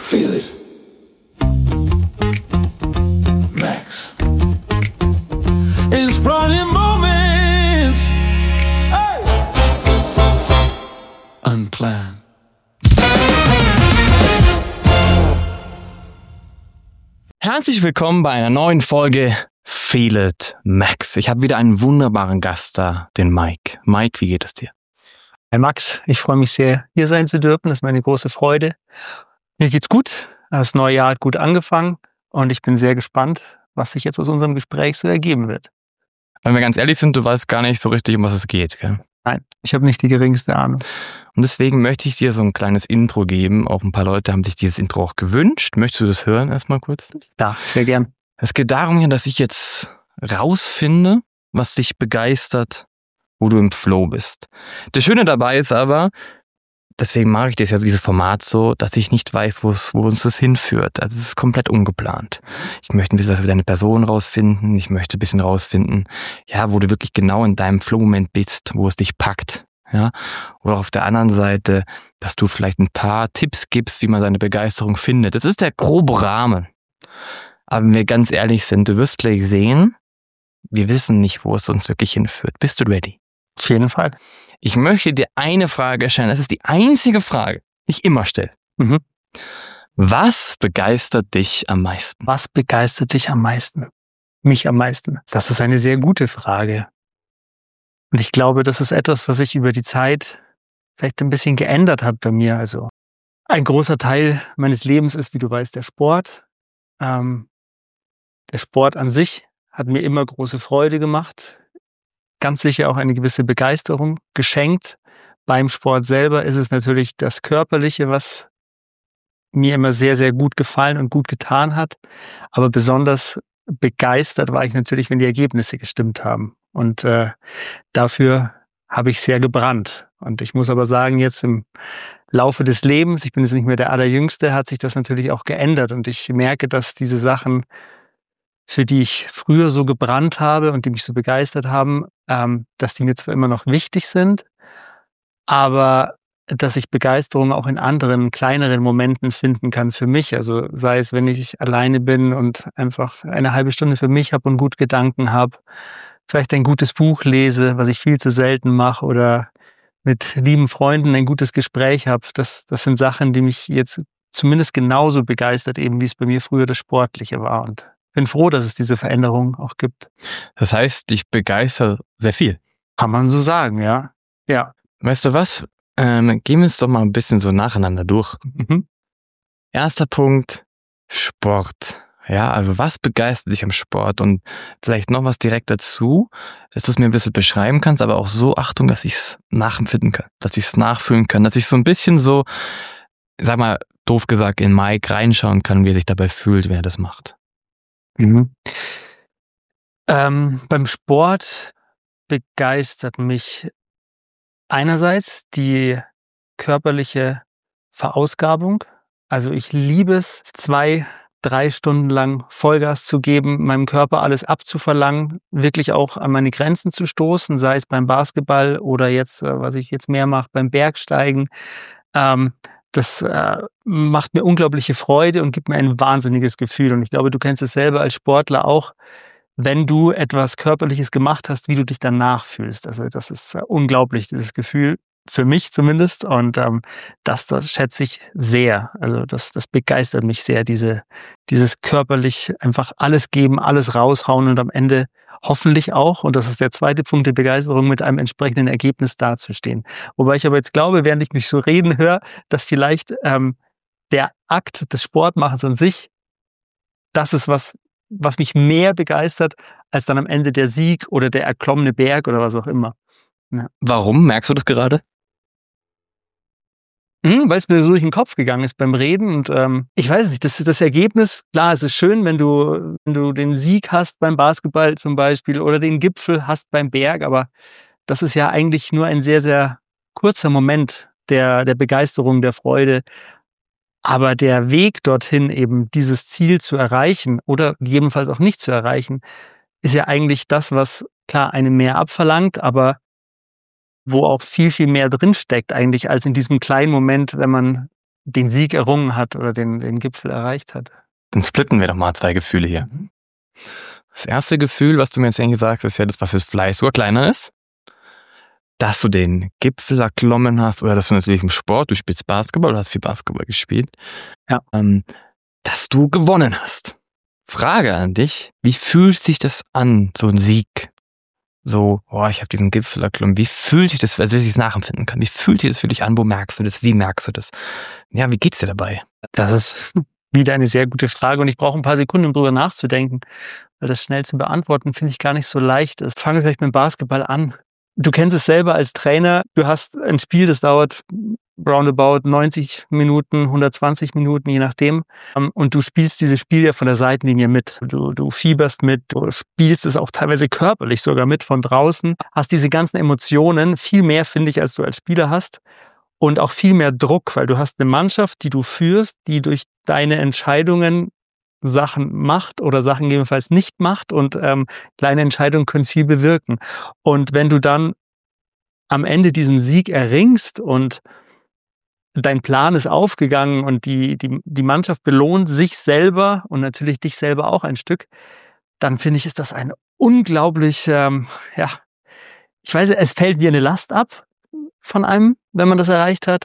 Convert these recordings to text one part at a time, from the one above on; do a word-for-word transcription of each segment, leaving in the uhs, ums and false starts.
Feel it. Max. Inspiring moments. Hey. Unplanned. Herzlich willkommen bei einer neuen Folge Feel It Max. Ich habe wieder einen wunderbaren Gast da, den Mike. Mike, wie geht es dir? Hi Max, ich freue mich sehr, hier sein zu dürfen. Das ist meine große Freude. Mir geht's gut. Das neue Jahr hat gut angefangen und ich bin sehr gespannt, was sich jetzt aus unserem Gespräch so ergeben wird. Wenn wir ganz ehrlich sind, du weißt gar nicht so richtig, um was es geht, gell? Nein, ich habe nicht die geringste Ahnung. Und deswegen möchte ich dir so ein kleines Intro geben. Auch ein paar Leute haben sich dieses Intro auch gewünscht. Möchtest du das hören erstmal kurz? Ja, sehr gern. Es geht darum, dass ich jetzt rausfinde, was dich begeistert, wo du im Flow bist. Das Schöne dabei ist aber, deswegen mache ich das ja dieses Format so, dass ich nicht weiß, wo es, wo uns das hinführt. Also es ist komplett ungeplant. Ich möchte ein bisschen was über deine Person rausfinden. Ich möchte ein bisschen rausfinden, ja, wo du wirklich genau in deinem Flow-Moment bist, wo es dich packt. Ja, oder auf der anderen Seite, dass du vielleicht ein paar Tipps gibst, wie man seine Begeisterung findet. Das ist der grobe Rahmen. Aber wenn wir ganz ehrlich sind, du wirst gleich sehen, wir wissen nicht, wo es uns wirklich hinführt. Bist du ready? Auf jeden Fall. Ich möchte dir eine Frage stellen. Das ist die einzige Frage, die ich immer stelle. Mhm. Was begeistert dich am meisten? Was begeistert dich am meisten? Mich am meisten? Das ist eine sehr gute Frage. Und ich glaube, das ist etwas, was sich über die Zeit vielleicht ein bisschen geändert hat bei mir. Also ein großer Teil meines Lebens ist, wie du weißt, der Sport. Ähm, der Sport an sich hat mir immer große Freude gemacht. Ganz sicher auch eine gewisse Begeisterung geschenkt. Beim Sport selber ist es natürlich das Körperliche, was mir immer sehr, sehr gut gefallen und gut getan hat. Aber besonders begeistert war ich natürlich, wenn die Ergebnisse gestimmt haben. Und äh, dafür habe ich sehr gebrannt. Und ich muss aber sagen, jetzt im Laufe des Lebens, ich bin jetzt nicht mehr der Allerjüngste, hat sich das natürlich auch geändert. Und ich merke, dass diese Sachen, für die ich früher so gebrannt habe und die mich so begeistert haben, ähm, dass die mir zwar immer noch wichtig sind, aber dass ich Begeisterung auch in anderen, kleineren Momenten finden kann für mich. Also sei es, wenn ich alleine bin und einfach eine halbe Stunde für mich habe und gut Gedanken habe, vielleicht ein gutes Buch lese, was ich viel zu selten mache, oder mit lieben Freunden ein gutes Gespräch habe. Das, das sind Sachen, die mich jetzt zumindest genauso begeistert, eben wie es bei mir früher das Sportliche war. Und bin froh, dass es diese Veränderung auch gibt. Das heißt, dich begeistert sehr viel. Kann man so sagen, ja. Ja. Weißt du was? Ähm, gehen wir es doch mal ein bisschen so nacheinander durch. Mhm. Erster Punkt, Sport. Ja, also was begeistert dich am Sport? Und vielleicht noch was direkt dazu, dass du es mir ein bisschen beschreiben kannst, aber auch so, Achtung, dass ich es nachempfinden kann, dass ich es nachfühlen kann, dass ich so ein bisschen so, sag mal, doof gesagt, in Mike reinschauen kann, wie er sich dabei fühlt, wenn er das macht. Mhm. Ähm, beim Sport begeistert mich einerseits die körperliche Verausgabung. Also ich liebe es, zwei, drei Stunden lang Vollgas zu geben, meinem Körper alles abzuverlangen, wirklich auch an meine Grenzen zu stoßen, sei es beim Basketball oder jetzt, was ich jetzt mehr mache, beim Bergsteigen. Ähm, das äh, macht mir unglaubliche Freude und gibt mir ein wahnsinniges Gefühl. Und ich glaube, du kennst es selber als Sportler auch, wenn du etwas Körperliches gemacht hast, wie du dich danach fühlst. Also das ist äh, unglaublich, dieses Gefühl, für mich zumindest. Und ähm, das, das schätze ich sehr. Also das, das begeistert mich sehr, diese, dieses körperlich einfach alles geben, alles raushauen und am Ende hoffentlich auch, und das ist der zweite Punkt der Begeisterung, mit einem entsprechenden Ergebnis dazustehen. Wobei ich aber jetzt glaube, während ich mich so reden höre, dass vielleicht ähm, der Akt des Sportmachens an sich, das ist was, was mich mehr begeistert, als dann am Ende der Sieg oder der erklommene Berg oder was auch immer. Ja. Warum? Merkst du das gerade? Mhm, weil es mir so durch den Kopf gegangen ist beim Reden und ähm, ich weiß nicht, das, das Ergebnis, klar, es ist schön, wenn du, wenn du den Sieg hast beim Basketball zum Beispiel oder den Gipfel hast beim Berg, aber das ist ja eigentlich nur ein sehr, sehr kurzer Moment der, der Begeisterung, der Freude. Aber der Weg dorthin, eben dieses Ziel zu erreichen oder gegebenenfalls auch nicht zu erreichen, ist ja eigentlich das, was klar einem mehr abverlangt, aber wo auch viel, viel mehr drinsteckt eigentlich als in diesem kleinen Moment, wenn man den Sieg errungen hat oder den, den Gipfel erreicht hat. Dann splitten wir doch mal zwei Gefühle hier. Mhm. Das erste Gefühl, was du mir jetzt eigentlich sagst, ist ja das, was jetzt vielleicht sogar kleiner ist. Dass du den Gipfel erklommen hast oder dass du natürlich im Sport, du spielst Basketball, du hast viel Basketball gespielt, Ja. ähm, dass du gewonnen hast. Frage an dich, wie fühlt sich das an, so ein Sieg? So, oh, ich habe diesen Gipfel erklommen. Wie fühlt sich das, also dass ich es nachempfinden kann? Wie fühlt sich das für dich an? Wo merkst du das? Wie merkst du das? Ja, wie geht's dir dabei? Das ist wieder eine sehr gute Frage und ich brauche ein paar Sekunden, um drüber nachzudenken, weil das schnell zu beantworten, finde ich gar nicht so leicht ist. Fangen wir vielleicht mit dem Basketball an. Du kennst es selber als Trainer, du hast ein Spiel, das dauert roundabout neunzig Minuten, hundertzwanzig Minuten, je nachdem. Und du spielst dieses Spiel ja von der Seitenlinie mit. Du, du fieberst mit, du spielst es auch teilweise körperlich sogar mit von draußen. Hast diese ganzen Emotionen, viel mehr, finde ich, als du als Spieler hast. Und auch viel mehr Druck, weil du hast eine Mannschaft, die du führst, die durch deine Entscheidungen Sachen macht oder Sachen gegebenenfalls nicht macht. Und ähm, kleine Entscheidungen können viel bewirken. Und wenn du dann am Ende diesen Sieg erringst und dein Plan ist aufgegangen und die, die, die Mannschaft belohnt sich selber und natürlich dich selber auch ein Stück, dann finde ich, ist das ein unglaublich, ähm, ja, ich weiß, es fällt wie eine Last ab von einem, wenn man das erreicht hat.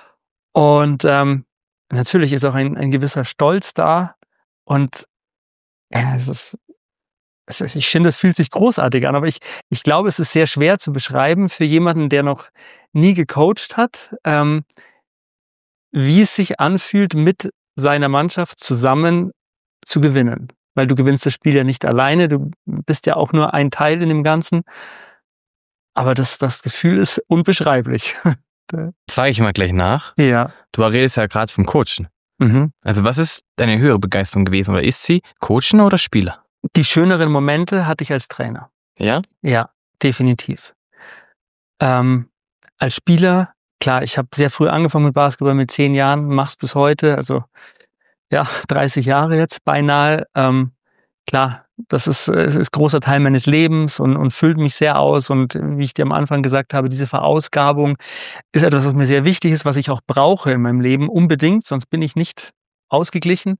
Und ähm, natürlich ist auch ein, ein gewisser Stolz da. Und ja, es ist, es ist, ich finde, es fühlt sich großartig an, aber ich, ich glaube, es ist sehr schwer zu beschreiben für jemanden, der noch nie gecoacht hat, ähm, wie es sich anfühlt, mit seiner Mannschaft zusammen zu gewinnen. Weil du gewinnst das Spiel ja nicht alleine, du bist ja auch nur ein Teil in dem Ganzen. Aber das, das Gefühl ist unbeschreiblich. Jetzt frage ich mal gleich nach. Ja. Du redest ja gerade vom Coachen. Mhm. Also was ist deine höhere Begeisterung gewesen oder ist sie Coachen oder Spieler? Die schöneren Momente hatte ich als Trainer. Ja? Ja, definitiv. Ähm, als Spieler, klar, ich habe sehr früh angefangen mit Basketball, mit zehn Jahren, mach's bis heute, also ja, dreißig Jahre jetzt beinahe. Ähm, klar, das ist, es ist großer Teil meines Lebens und, und füllt mich sehr aus. Und wie ich dir am Anfang gesagt habe, diese Verausgabung ist etwas, was mir sehr wichtig ist, was ich auch brauche in meinem Leben, unbedingt, sonst bin ich nicht ausgeglichen.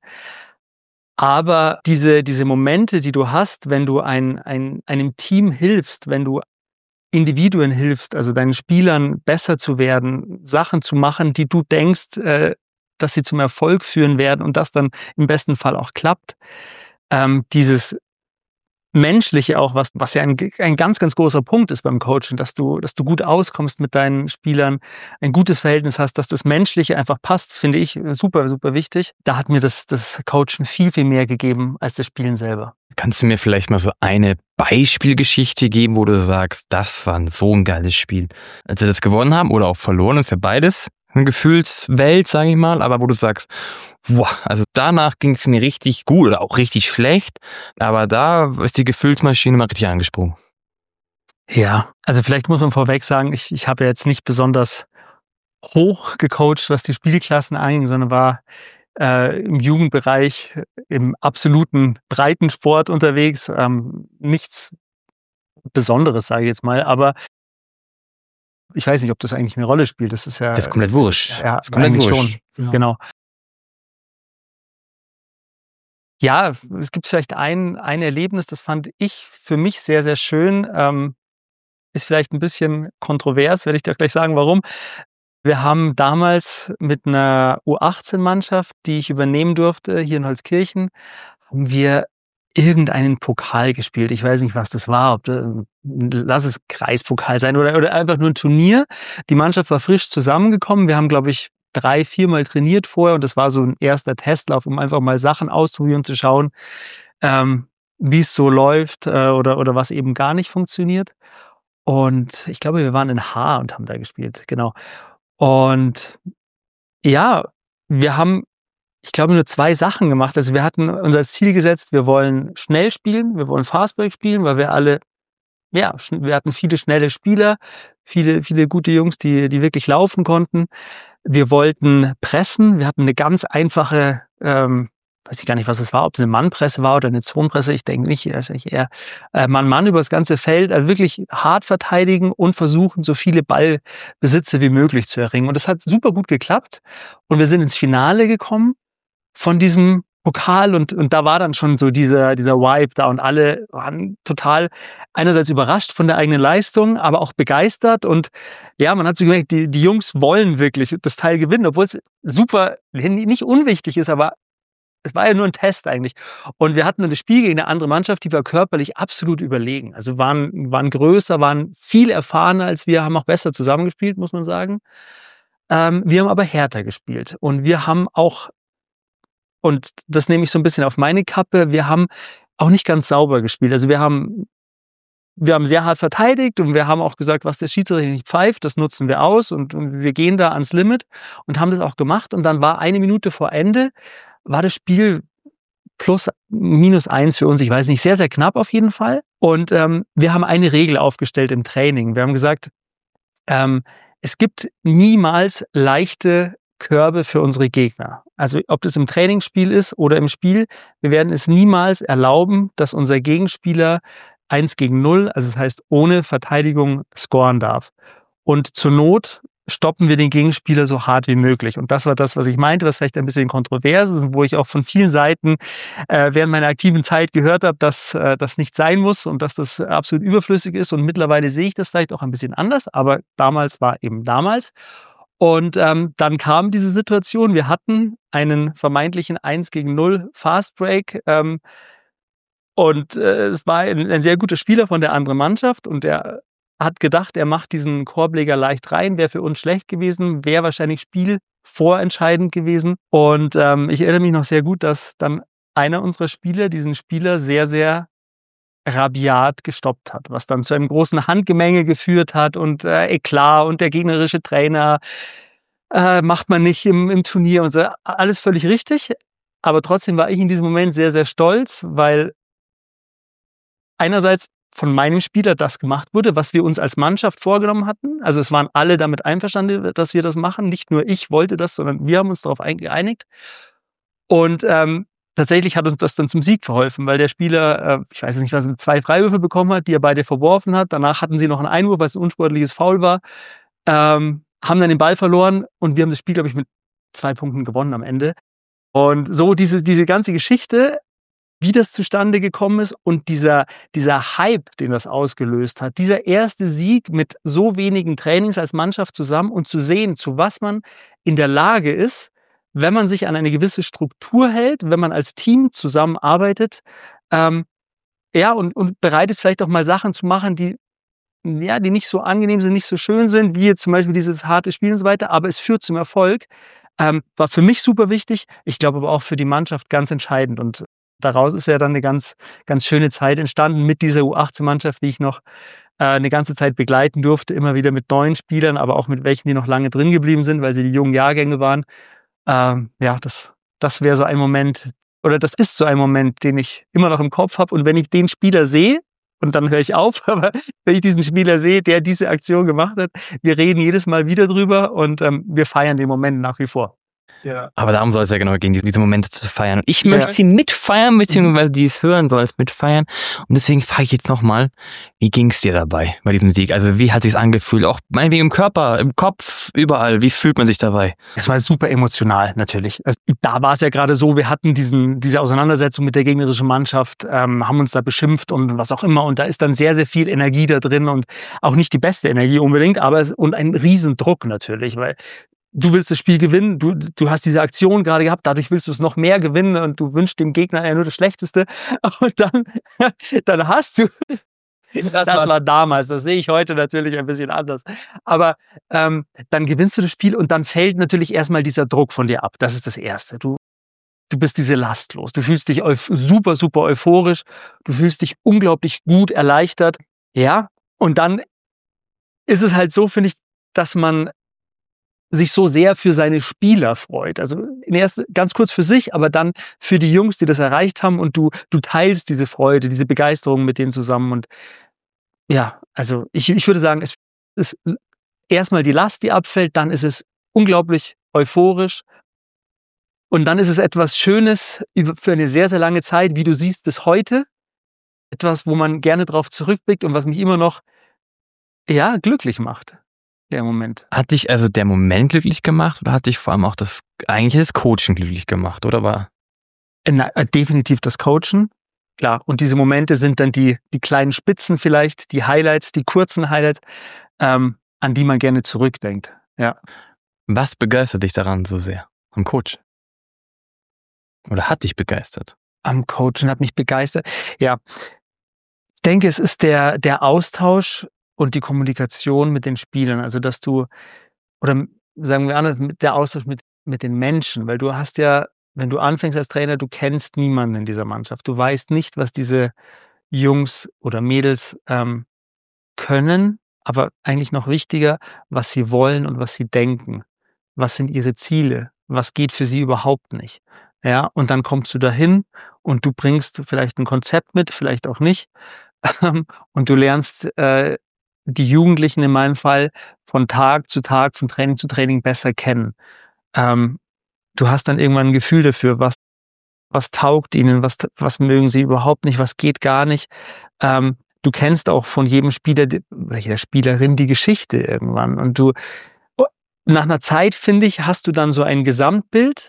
Aber diese, diese Momente, die du hast, wenn du ein, ein, einem Team hilfst, wenn du Individuen hilfst, also deinen Spielern besser zu werden, Sachen zu machen, die du denkst, äh, dass sie zum Erfolg führen werden und das dann im besten Fall auch klappt. Ähm, dieses Menschliche auch, was, was ja ein, ein ganz, ganz großer Punkt ist beim Coaching, dass du, dass du gut auskommst mit deinen Spielern, ein gutes Verhältnis hast, dass das Menschliche einfach passt, finde ich super, super wichtig. Da hat mir das, das Coachen viel, viel mehr gegeben als das Spielen selber. Kannst du mir vielleicht mal so eine Beispielgeschichte geben, wo du sagst, das war so ein geiles Spiel? Als wir das gewonnen haben oder auch verloren, ist ja beides eine Gefühlswelt, sage ich mal, aber wo du sagst, wow, also danach ging es mir richtig gut oder auch richtig schlecht, aber da ist die Gefühlsmaschine mal richtig angesprungen. Ja, also vielleicht muss man vorweg sagen, ich, ich habe ja jetzt nicht besonders hoch gecoacht, was die Spielklassen anging, sondern war äh, im Jugendbereich im absoluten Breitensport unterwegs. Ähm, nichts Besonderes, sage ich jetzt mal, aber ich weiß nicht, ob das eigentlich eine Rolle spielt. Das ist ja... Das ist komplett wurscht. Ja, das ist komplett eigentlich wurscht. schon. Ja. Genau. Ja, es gibt vielleicht ein, ein Erlebnis, das fand ich für mich sehr, sehr schön. Ähm, ist vielleicht ein bisschen kontrovers, werde ich dir gleich sagen, warum. Wir haben damals mit einer U achtzehn-Mannschaft, die ich übernehmen durfte, hier in Holzkirchen, haben wir irgendeinen Pokal gespielt. Ich weiß nicht, was das war. Ob das, lass es Kreispokal sein oder, oder einfach nur ein Turnier. Die Mannschaft war frisch zusammengekommen. Wir haben, glaube ich, drei, viermal trainiert vorher und das war so ein erster Testlauf, um einfach mal Sachen auszuprobieren, zu schauen, ähm, wie es so läuft äh, oder, oder was eben gar nicht funktioniert. Und ich glaube, wir waren in Haar und haben da gespielt, genau. Und ja, wir haben, ich glaube, nur zwei Sachen gemacht. Also wir hatten uns als Ziel gesetzt, wir wollen schnell spielen, wir wollen Fastbreak spielen, weil wir alle, ja, wir hatten viele schnelle Spieler, viele, viele gute Jungs, die, die wirklich laufen konnten. Wir wollten pressen, wir hatten eine ganz einfache ähm, weiß ich gar nicht, was es war, ob es eine Mannpresse war oder eine Zonenpresse, ich denke nicht, wahrscheinlich eher äh, Mann-Mann über das ganze Feld, also wirklich hart verteidigen und versuchen, so viele Ballbesitze wie möglich zu erringen. Und das hat super gut geklappt und wir sind ins Finale gekommen von diesem Pokal und, und da war dann schon so dieser, dieser Vibe da und alle waren total einerseits überrascht von der eigenen Leistung, aber auch begeistert und ja, man hat so gemerkt, die, die Jungs wollen wirklich das Teil gewinnen, obwohl es super, nicht unwichtig ist, aber es war ja nur ein Test eigentlich. Und wir hatten dann das Spiel gegen eine andere Mannschaft, die war körperlich absolut überlegen. Also waren, waren größer, waren viel erfahrener als wir, haben auch besser zusammengespielt, muss man sagen. Ähm, wir haben aber härter gespielt und wir haben auch, und das nehme ich so ein bisschen auf meine Kappe, wir haben auch nicht ganz sauber gespielt. Also wir haben, wir haben sehr hart verteidigt und wir haben auch gesagt, was der Schiedsrichter nicht pfeift, das nutzen wir aus und, und wir gehen da ans Limit und haben das auch gemacht. Und dann war eine Minute vor Ende, war das Spiel plus minus eins für uns, ich weiß nicht, sehr, sehr knapp auf jeden Fall. Und ähm, wir haben eine Regel aufgestellt im Training. Wir haben gesagt, ähm, es gibt niemals leichte Körbe für unsere Gegner. Also ob das im Trainingsspiel ist oder im Spiel, wir werden es niemals erlauben, dass unser Gegenspieler eins gegen null, also das heißt ohne Verteidigung, scoren darf. Und zur Not stoppen wir den Gegenspieler so hart wie möglich. Und das war das, was ich meinte, was vielleicht ein bisschen kontrovers ist und wo ich auch von vielen Seiten äh, während meiner aktiven Zeit gehört habe, dass äh, das nicht sein muss und dass das absolut überflüssig ist. Und mittlerweile sehe ich das vielleicht auch ein bisschen anders, aber damals war eben damals. Und ähm, dann kam diese Situation, wir hatten einen vermeintlichen eins gegen null Fast Break ähm, und äh, es war ein, ein sehr guter Spieler von der anderen Mannschaft und der hat gedacht, er macht diesen Korbleger leicht rein, wäre für uns schlecht gewesen, wäre wahrscheinlich spielvorentscheidend gewesen. Und ähm, ich erinnere mich noch sehr gut, dass dann einer unserer Spieler diesen Spieler sehr, sehr rabiat gestoppt hat, was dann zu einem großen Handgemenge geführt hat und äh, Eklat und der gegnerische Trainer äh, macht man nicht im, im Turnier und so. Alles völlig richtig. Aber trotzdem war ich in diesem Moment sehr, sehr stolz, weil einerseits von meinem Spieler das gemacht wurde, was wir uns als Mannschaft vorgenommen hatten. Also es waren alle damit einverstanden, dass wir das machen. Nicht nur ich wollte das, sondern wir haben uns darauf geeinigt. Und ähm, tatsächlich hat uns das dann zum Sieg verholfen, weil der Spieler, äh, ich weiß nicht, was, zwei Freiwürfe bekommen hat, die er beide verworfen hat. Danach hatten sie noch einen Einwurf, weil es ein unsportliches Foul war. Ähm, haben dann den Ball verloren und wir haben das Spiel, glaube ich, mit zwei Punkten gewonnen am Ende. Und so diese, diese ganze Geschichte, wie das zustande gekommen ist und dieser, dieser Hype, den das ausgelöst hat, dieser erste Sieg mit so wenigen Trainings als Mannschaft zusammen und zu sehen, zu was man in der Lage ist, wenn man sich an eine gewisse Struktur hält, wenn man als Team zusammenarbeitet, ähm, ja, und, und bereit ist, vielleicht auch mal Sachen zu machen, die, ja, die nicht so angenehm sind, nicht so schön sind, wie jetzt zum Beispiel dieses harte Spiel und so weiter, aber es führt zum Erfolg, ähm, war für mich super wichtig, ich glaube aber auch für die Mannschaft ganz entscheidend und daraus ist ja dann eine ganz, ganz schöne Zeit entstanden mit dieser U achtzehn-Mannschaft, die ich noch äh, eine ganze Zeit begleiten durfte, immer wieder mit neuen Spielern, aber auch mit welchen, die noch lange drin geblieben sind, weil sie die jungen Jahrgänge waren. Ähm, ja, das, das wäre so ein Moment, oder das ist so ein Moment, den ich immer noch im Kopf habe. Und wenn ich den Spieler sehe, und dann höre ich auf, aber wenn ich diesen Spieler sehe, der diese Aktion gemacht hat, wir reden jedes Mal wieder drüber und ähm, wir feiern den Moment nach wie vor. Ja. Aber darum soll es ja genau gehen, diese Momente zu feiern. Und ich Ja. möchte sie mitfeiern, beziehungsweise die es hören soll es mitfeiern. Und deswegen frage ich jetzt nochmal, wie ging es dir dabei, bei diesem Sieg? Also wie hat sich's angefühlt? Auch meinetwegen im Körper, im Kopf, überall. Wie fühlt man sich dabei? Es war super emotional, natürlich. Also, da war es ja gerade so, wir hatten diesen, diese Auseinandersetzung mit der gegnerischen Mannschaft, ähm, haben uns da beschimpft und was auch immer. Und da ist dann sehr, sehr viel Energie da drin und auch nicht die beste Energie unbedingt, aber es, und ein Riesendruck natürlich, weil du willst das Spiel gewinnen, du, du hast diese Aktion gerade gehabt, dadurch willst du es noch mehr gewinnen und du wünschst dem Gegner ja nur das Schlechteste. Und dann, dann hast du, das, das war damals, das sehe ich heute natürlich ein bisschen anders. Aber ähm, dann gewinnst du das Spiel und dann fällt natürlich erstmal dieser Druck von dir ab. Das ist das Erste. Du, du bist diese Last los. Du fühlst dich super, super euphorisch. Du fühlst dich unglaublich gut erleichtert. Ja, und dann ist es halt so, finde ich, dass man sich so sehr für seine Spieler freut. Also erst ganz kurz für sich, aber dann für die Jungs, die das erreicht haben und du, du teilst diese Freude, diese Begeisterung mit denen zusammen und ja, also ich, ich würde sagen, es ist erstmal die Last, die abfällt, dann ist es unglaublich euphorisch Und dann ist es etwas Schönes über, für eine sehr, sehr lange Zeit, wie du siehst, bis heute. Etwas, wo man gerne drauf zurückblickt und was mich immer noch, ja, glücklich macht, der Moment. Hat dich also der Moment glücklich gemacht oder hat dich vor allem auch das eigentlich das Coachen glücklich gemacht, oder war? Na, definitiv das Coachen, klar. Und diese Momente sind dann die, die kleinen Spitzen vielleicht, die Highlights, die kurzen Highlights, ähm, an die man gerne zurückdenkt. Ja. Was begeistert dich daran so sehr am Coach? Oder hat dich begeistert? Am Coachen hat mich begeistert. Ja, ich denke, es ist der, der Austausch und die Kommunikation mit den Spielern. Also, dass du, oder sagen wir anders, der Austausch mit, mit den Menschen. Weil du hast ja, wenn du anfängst als Trainer, du kennst niemanden in dieser Mannschaft. Du weißt nicht, was diese Jungs oder Mädels ähm, können, aber eigentlich noch wichtiger, was sie wollen und was sie denken. Was sind ihre Ziele? Was geht für sie überhaupt nicht? Ja, und dann kommst du dahin und du bringst vielleicht ein Konzept mit, vielleicht auch nicht. Und du lernst äh, die Jugendlichen in meinem Fall von Tag zu Tag, von Training zu Training besser kennen. Ähm, du hast dann irgendwann ein Gefühl dafür, was, was taugt ihnen, was, was mögen sie überhaupt nicht, was geht gar nicht. Ähm, du kennst auch von jedem Spieler, oder jeder Spielerin die Geschichte irgendwann. Und du, nach einer Zeit, finde ich, hast du dann so ein Gesamtbild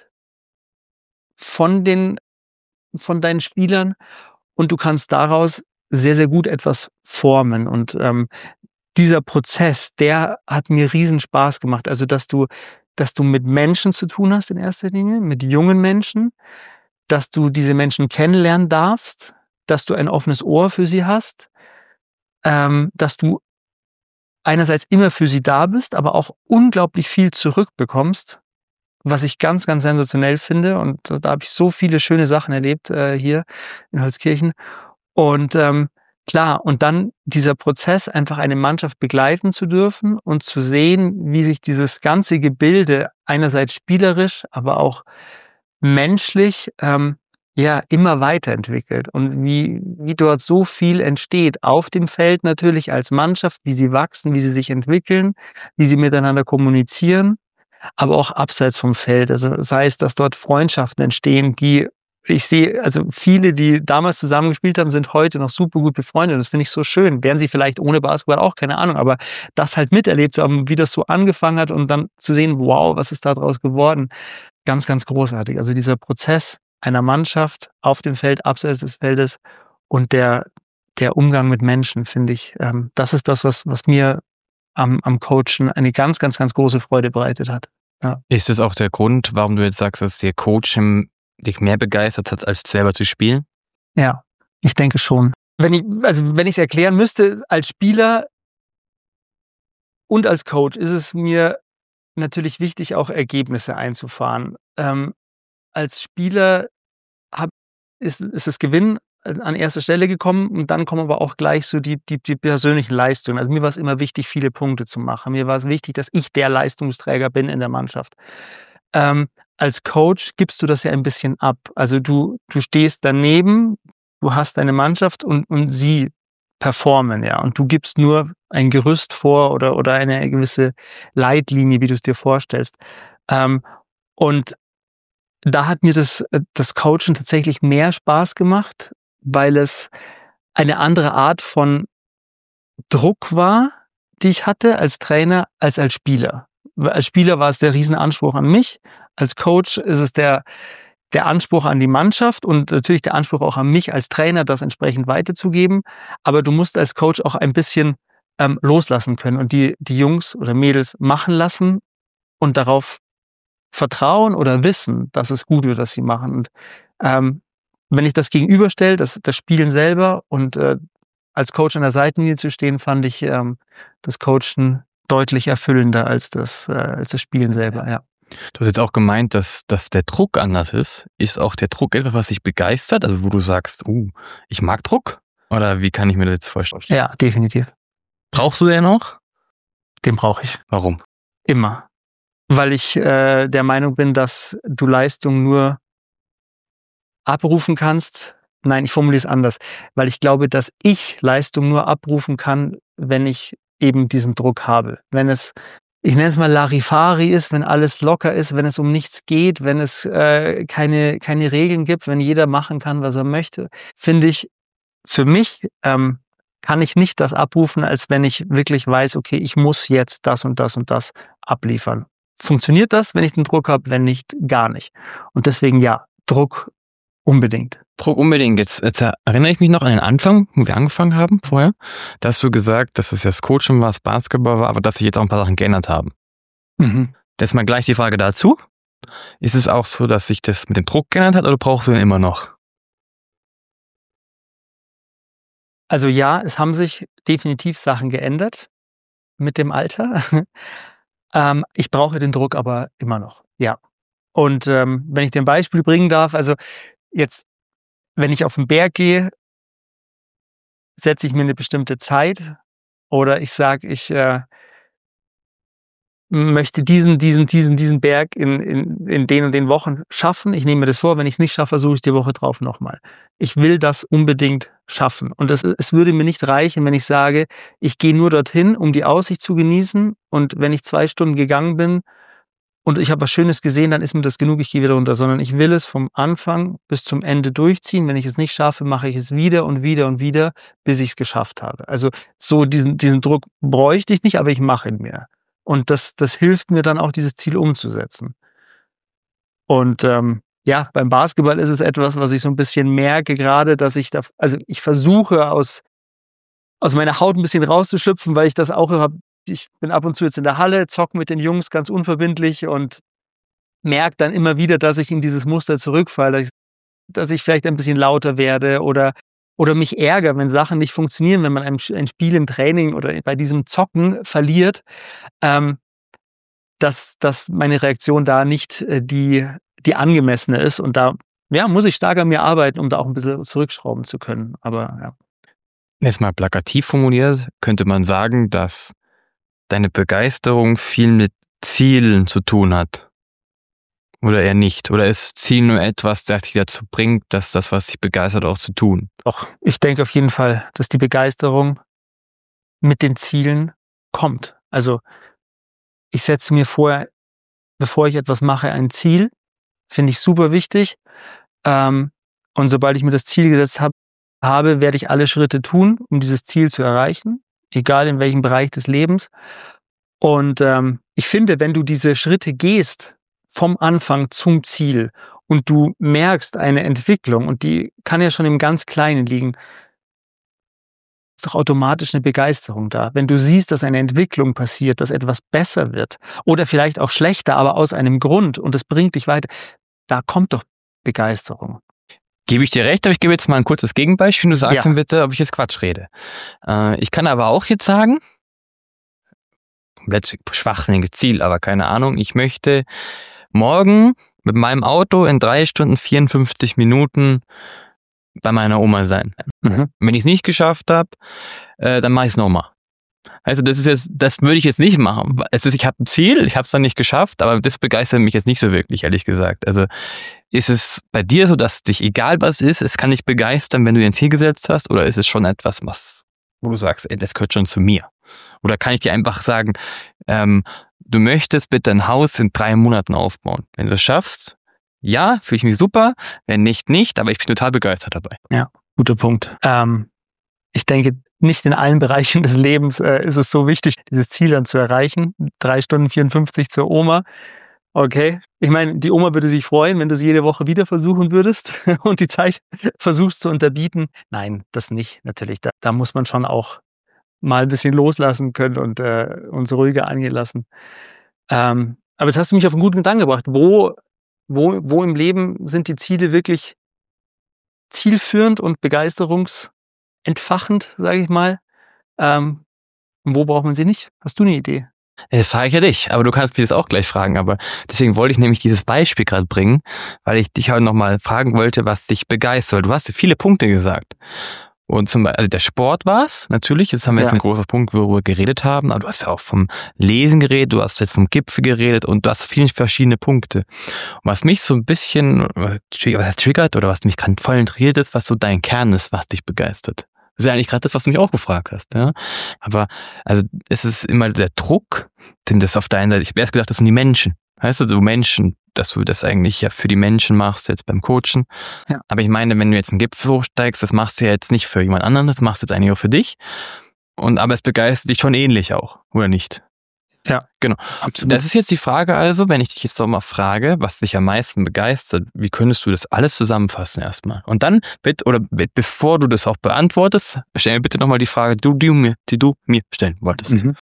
von den, von deinen Spielern und du kannst daraus sehr, sehr gut etwas formen. Und ähm, dieser Prozess, der hat mir riesen Spaß gemacht. Also, dass du, dass du mit Menschen zu tun hast in erster Linie, mit jungen Menschen, dass du diese Menschen kennenlernen darfst, dass du ein offenes Ohr für sie hast, ähm, dass du einerseits immer für sie da bist, aber auch unglaublich viel zurückbekommst, was ich ganz, ganz sensationell finde. Und da habe ich so viele schöne Sachen erlebt äh, hier in Holzkirchen. Und ähm, klar, und dann dieser Prozess, einfach eine Mannschaft begleiten zu dürfen und zu sehen, wie sich dieses ganze Gebilde einerseits spielerisch, aber auch menschlich ähm, ja immer weiterentwickelt und wie, wie dort so viel entsteht auf dem Feld natürlich als Mannschaft, wie sie wachsen, wie sie sich entwickeln, wie sie miteinander kommunizieren, aber auch abseits vom Feld. Also sei es, dass dort Freundschaften entstehen, die ich sehe, also viele, die damals zusammen gespielt haben, sind heute noch super gut befreundet. Das finde ich so schön. Wären sie vielleicht ohne Basketball auch, keine Ahnung, aber das halt miterlebt zu haben, wie das so angefangen hat und dann zu sehen, wow, was ist da draus geworden? Ganz, ganz großartig. Also dieser Prozess einer Mannschaft auf dem Feld, abseits des Feldes und der, der Umgang mit Menschen, finde ich, ähm, das ist das, was, was mir am, am Coachen eine ganz, ganz, ganz große Freude bereitet hat. Ja. Ist das auch der Grund, warum du jetzt sagst, dass der Coach dich mehr begeistert hat, als selber zu spielen? Ja, ich denke schon. Wenn ich, also wenn ich es erklären müsste, als Spieler und als Coach ist es mir natürlich wichtig, auch Ergebnisse einzufahren. Ähm, als Spieler hab, ist, ist das Gewinn an erster Stelle gekommen und dann kommen aber auch gleich so die, die, die persönlichen Leistungen. Also mir war es immer wichtig, viele Punkte zu machen. Mir war es wichtig, dass ich der Leistungsträger bin in der Mannschaft. Ähm, als Coach gibst du das ja ein bisschen ab. Also du, du stehst daneben, du hast deine Mannschaft und, und sie performen, ja. Und du gibst nur ein Gerüst vor oder, oder eine gewisse Leitlinie, wie du es dir vorstellst. Ähm, und da hat mir das, das Coachen tatsächlich mehr Spaß gemacht, weil es eine andere Art von Druck war, die ich hatte als Trainer, als als Spieler. Als Spieler war es der Riesenanspruch an mich. Als Coach ist es der, der Anspruch an die Mannschaft und natürlich der Anspruch auch an mich als Trainer, das entsprechend weiterzugeben. Aber du musst als Coach auch ein bisschen ähm, loslassen können und die, die Jungs oder Mädels machen lassen und darauf vertrauen oder wissen, dass es gut wird, was sie machen. Und ähm, wenn ich das gegenüberstelle, das, das Spielen selber und äh, als Coach an der Seitenlinie zu stehen, fand ich ähm, das Coachen deutlich erfüllender als das, äh, als das Spielen selber, ja. Du hast jetzt auch gemeint, dass, dass der Druck anders ist. Ist auch der Druck etwas, was dich begeistert? Also wo du sagst, uh, ich mag Druck? Oder wie kann ich mir das jetzt vorstellen? Ja, definitiv. Brauchst du den noch? Den brauche ich. Warum? Immer. Weil ich äh, der Meinung bin, dass du Leistung nur abrufen kannst. Nein, ich formuliere es anders. Weil ich glaube, dass ich Leistung nur abrufen kann, wenn ich eben diesen Druck habe. Wenn es ich nenne es mal Larifari ist, wenn alles locker ist, wenn es um nichts geht, wenn es äh, keine, keine Regeln gibt, wenn jeder machen kann, was er möchte, finde ich, für mich ähm, kann ich nicht das abrufen, als wenn ich wirklich weiß, okay, ich muss jetzt das und das und das abliefern. Funktioniert das, wenn ich den Druck habe, wenn nicht, gar nicht. Und deswegen ja, Druck unbedingt. Druck unbedingt. Jetzt, jetzt erinnere ich mich noch an den Anfang, wo wir angefangen haben vorher. Da hast du gesagt, dass es ja das Coaching war, das Basketball war, aber dass sich jetzt auch ein paar Sachen geändert haben. Mhm. Das ist mal gleich die Frage dazu. Ist es auch so, dass sich das mit dem Druck geändert hat oder brauchst du den immer noch? Also ja, es haben sich definitiv Sachen geändert mit dem Alter. ähm, ich brauche den Druck aber immer noch, ja. Und ähm, wenn ich dir ein Beispiel bringen darf, also jetzt, wenn ich auf den Berg gehe, setze ich mir eine bestimmte Zeit oder ich sage, ich äh, möchte diesen, diesen, diesen, diesen Berg in, in, in den und den Wochen schaffen. Ich nehme mir das vor, wenn ich es nicht schaffe, versuche ich die Woche drauf nochmal. Ich will das unbedingt schaffen. Und das, es würde mir nicht reichen, wenn ich sage, ich gehe nur dorthin, um die Aussicht zu genießen. Und wenn ich zwei Stunden gegangen bin und ich habe was Schönes gesehen, dann ist mir das genug, ich gehe wieder runter. Sondern ich will es vom Anfang bis zum Ende durchziehen. Wenn ich es nicht schaffe, mache ich es wieder und wieder und wieder, bis ich es geschafft habe. Also so diesen, diesen Druck bräuchte ich nicht, aber ich mache ihn mir. Und das, das hilft mir dann auch, dieses Ziel umzusetzen. Und ähm, ja, beim Basketball ist es etwas, was ich so ein bisschen merke gerade, dass ich da, also ich versuche aus, aus meiner Haut ein bisschen rauszuschlüpfen, weil ich das auch habe. Ich bin ab und zu jetzt in der Halle, zocke mit den Jungs ganz unverbindlich und merke dann immer wieder, dass ich in dieses Muster zurückfalle, dass ich, dass ich vielleicht ein bisschen lauter werde oder oder mich ärgere, wenn Sachen nicht funktionieren, wenn man ein, ein Spiel im Training oder bei diesem Zocken verliert, ähm, dass, dass meine Reaktion da nicht äh, die, die angemessene ist. Und da ja, muss ich stark an mir arbeiten, um da auch ein bisschen zurückschrauben zu können. Aber ja. Jetzt mal plakativ formuliert, könnte man sagen, dass deine Begeisterung viel mit Zielen zu tun hat. Oder eher nicht? Oder ist Ziel nur etwas, das dich dazu bringt, dass das, was dich begeistert, auch zu tun? Doch, ich denke auf jeden Fall, dass die Begeisterung mit den Zielen kommt. Also ich setze mir vor, bevor ich etwas mache, ein Ziel. Finde ich super wichtig. Ähm, und sobald ich mir das Ziel gesetzt hab, habe, werde ich alle Schritte tun, um dieses Ziel zu erreichen. Egal in welchem Bereich des Lebens. Und ähm, ich finde, wenn du diese Schritte gehst, vom Anfang zum Ziel und du merkst eine Entwicklung und die kann ja schon im ganz Kleinen liegen, ist doch automatisch eine Begeisterung da. Wenn du siehst, dass eine Entwicklung passiert, dass etwas besser wird oder vielleicht auch schlechter, aber aus einem Grund und es bringt dich weiter, da kommt doch Begeisterung. Gebe ich dir recht, aber ich gebe jetzt mal ein kurzes Gegenbeispiel. Du sagst Ja. dann bitte, ob ich jetzt Quatsch rede. Äh, ich kann aber auch jetzt sagen, komplett schwachsinniges Ziel, aber keine Ahnung, ich möchte morgen mit meinem Auto in drei Stunden vierundfünfzig Minuten bei meiner Oma sein. Mhm. Wenn ich es nicht geschafft habe, äh, dann mache ich es nochmal. Also das ist jetzt, das würde ich jetzt nicht machen. Es ist, ich habe ein Ziel, ich habe es dann nicht geschafft, aber das begeistert mich jetzt nicht so wirklich, ehrlich gesagt. Also ist es bei dir so, dass dich, egal was ist, es kann dich begeistern, wenn du dir ein Ziel gesetzt hast, oder ist es schon etwas, was, wo du sagst, ey, das gehört schon zu mir? Oder kann ich dir einfach sagen, ähm, du möchtest bitte ein Haus in drei Monaten aufbauen. Wenn du das schaffst, ja, fühle ich mich super. Wenn nicht, nicht, aber ich bin total begeistert dabei. Ja, guter Punkt. Ähm, ich denke, nicht in allen Bereichen des Lebens äh, ist es so wichtig, dieses Ziel dann zu erreichen. Drei Stunden vierundfünfzig zur Oma. Okay. Ich meine, die Oma würde sich freuen, wenn du es jede Woche wieder versuchen würdest und die Zeit versuchst zu unterbieten. Nein, das nicht, natürlich. Da, da muss man schon auch mal ein bisschen loslassen können und äh, uns ruhiger angehen lassen. Ähm, aber jetzt hast du mich auf einen guten Gedanken gebracht. Wo, wo, wo im Leben sind die Ziele wirklich zielführend und begeisterungsentfachend, sage ich mal? Ähm, und wo braucht man sie nicht? Hast du eine Idee? Das frage ich ja dich, aber du kannst mich das auch gleich fragen. Aber deswegen wollte ich nämlich dieses Beispiel gerade bringen, weil ich dich heute nochmal fragen wollte, was dich begeistert. Weil du hast viele Punkte gesagt. Und zum Beispiel, also der Sport war es, natürlich, das haben wir Ja. jetzt ein großer Punkt, worüber wir geredet haben, aber du hast ja auch vom Lesen geredet, du hast jetzt vom Gipfel geredet und du hast viele verschiedene Punkte. Und was mich so ein bisschen was triggert oder was mich gerade voll interessiert ist, was so dein Kern ist, was dich begeistert. Das ist ja eigentlich gerade das, was du mich auch gefragt hast. Ja? Aber also es ist immer der Druck, denn das auf deiner Seite, ich habe erst gedacht, das sind die Menschen. Weißt du, du Menschen, dass du das eigentlich ja für die Menschen machst, jetzt beim Coachen. Ja. Aber ich meine, wenn du jetzt einen Gipfel hochsteigst, das machst du ja jetzt nicht für jemand anderen, das machst du jetzt eigentlich auch für dich. Und aber es begeistert dich schon ähnlich auch, oder nicht? Ja, genau. Absolut. Das ist jetzt die Frage also, wenn ich dich jetzt doch mal frage, was dich am meisten begeistert, wie könntest du das alles zusammenfassen erstmal? Und dann, bitte, oder bevor du das auch beantwortest, stell mir bitte nochmal die Frage, die du mir, die du mir stellen wolltest. Mhm.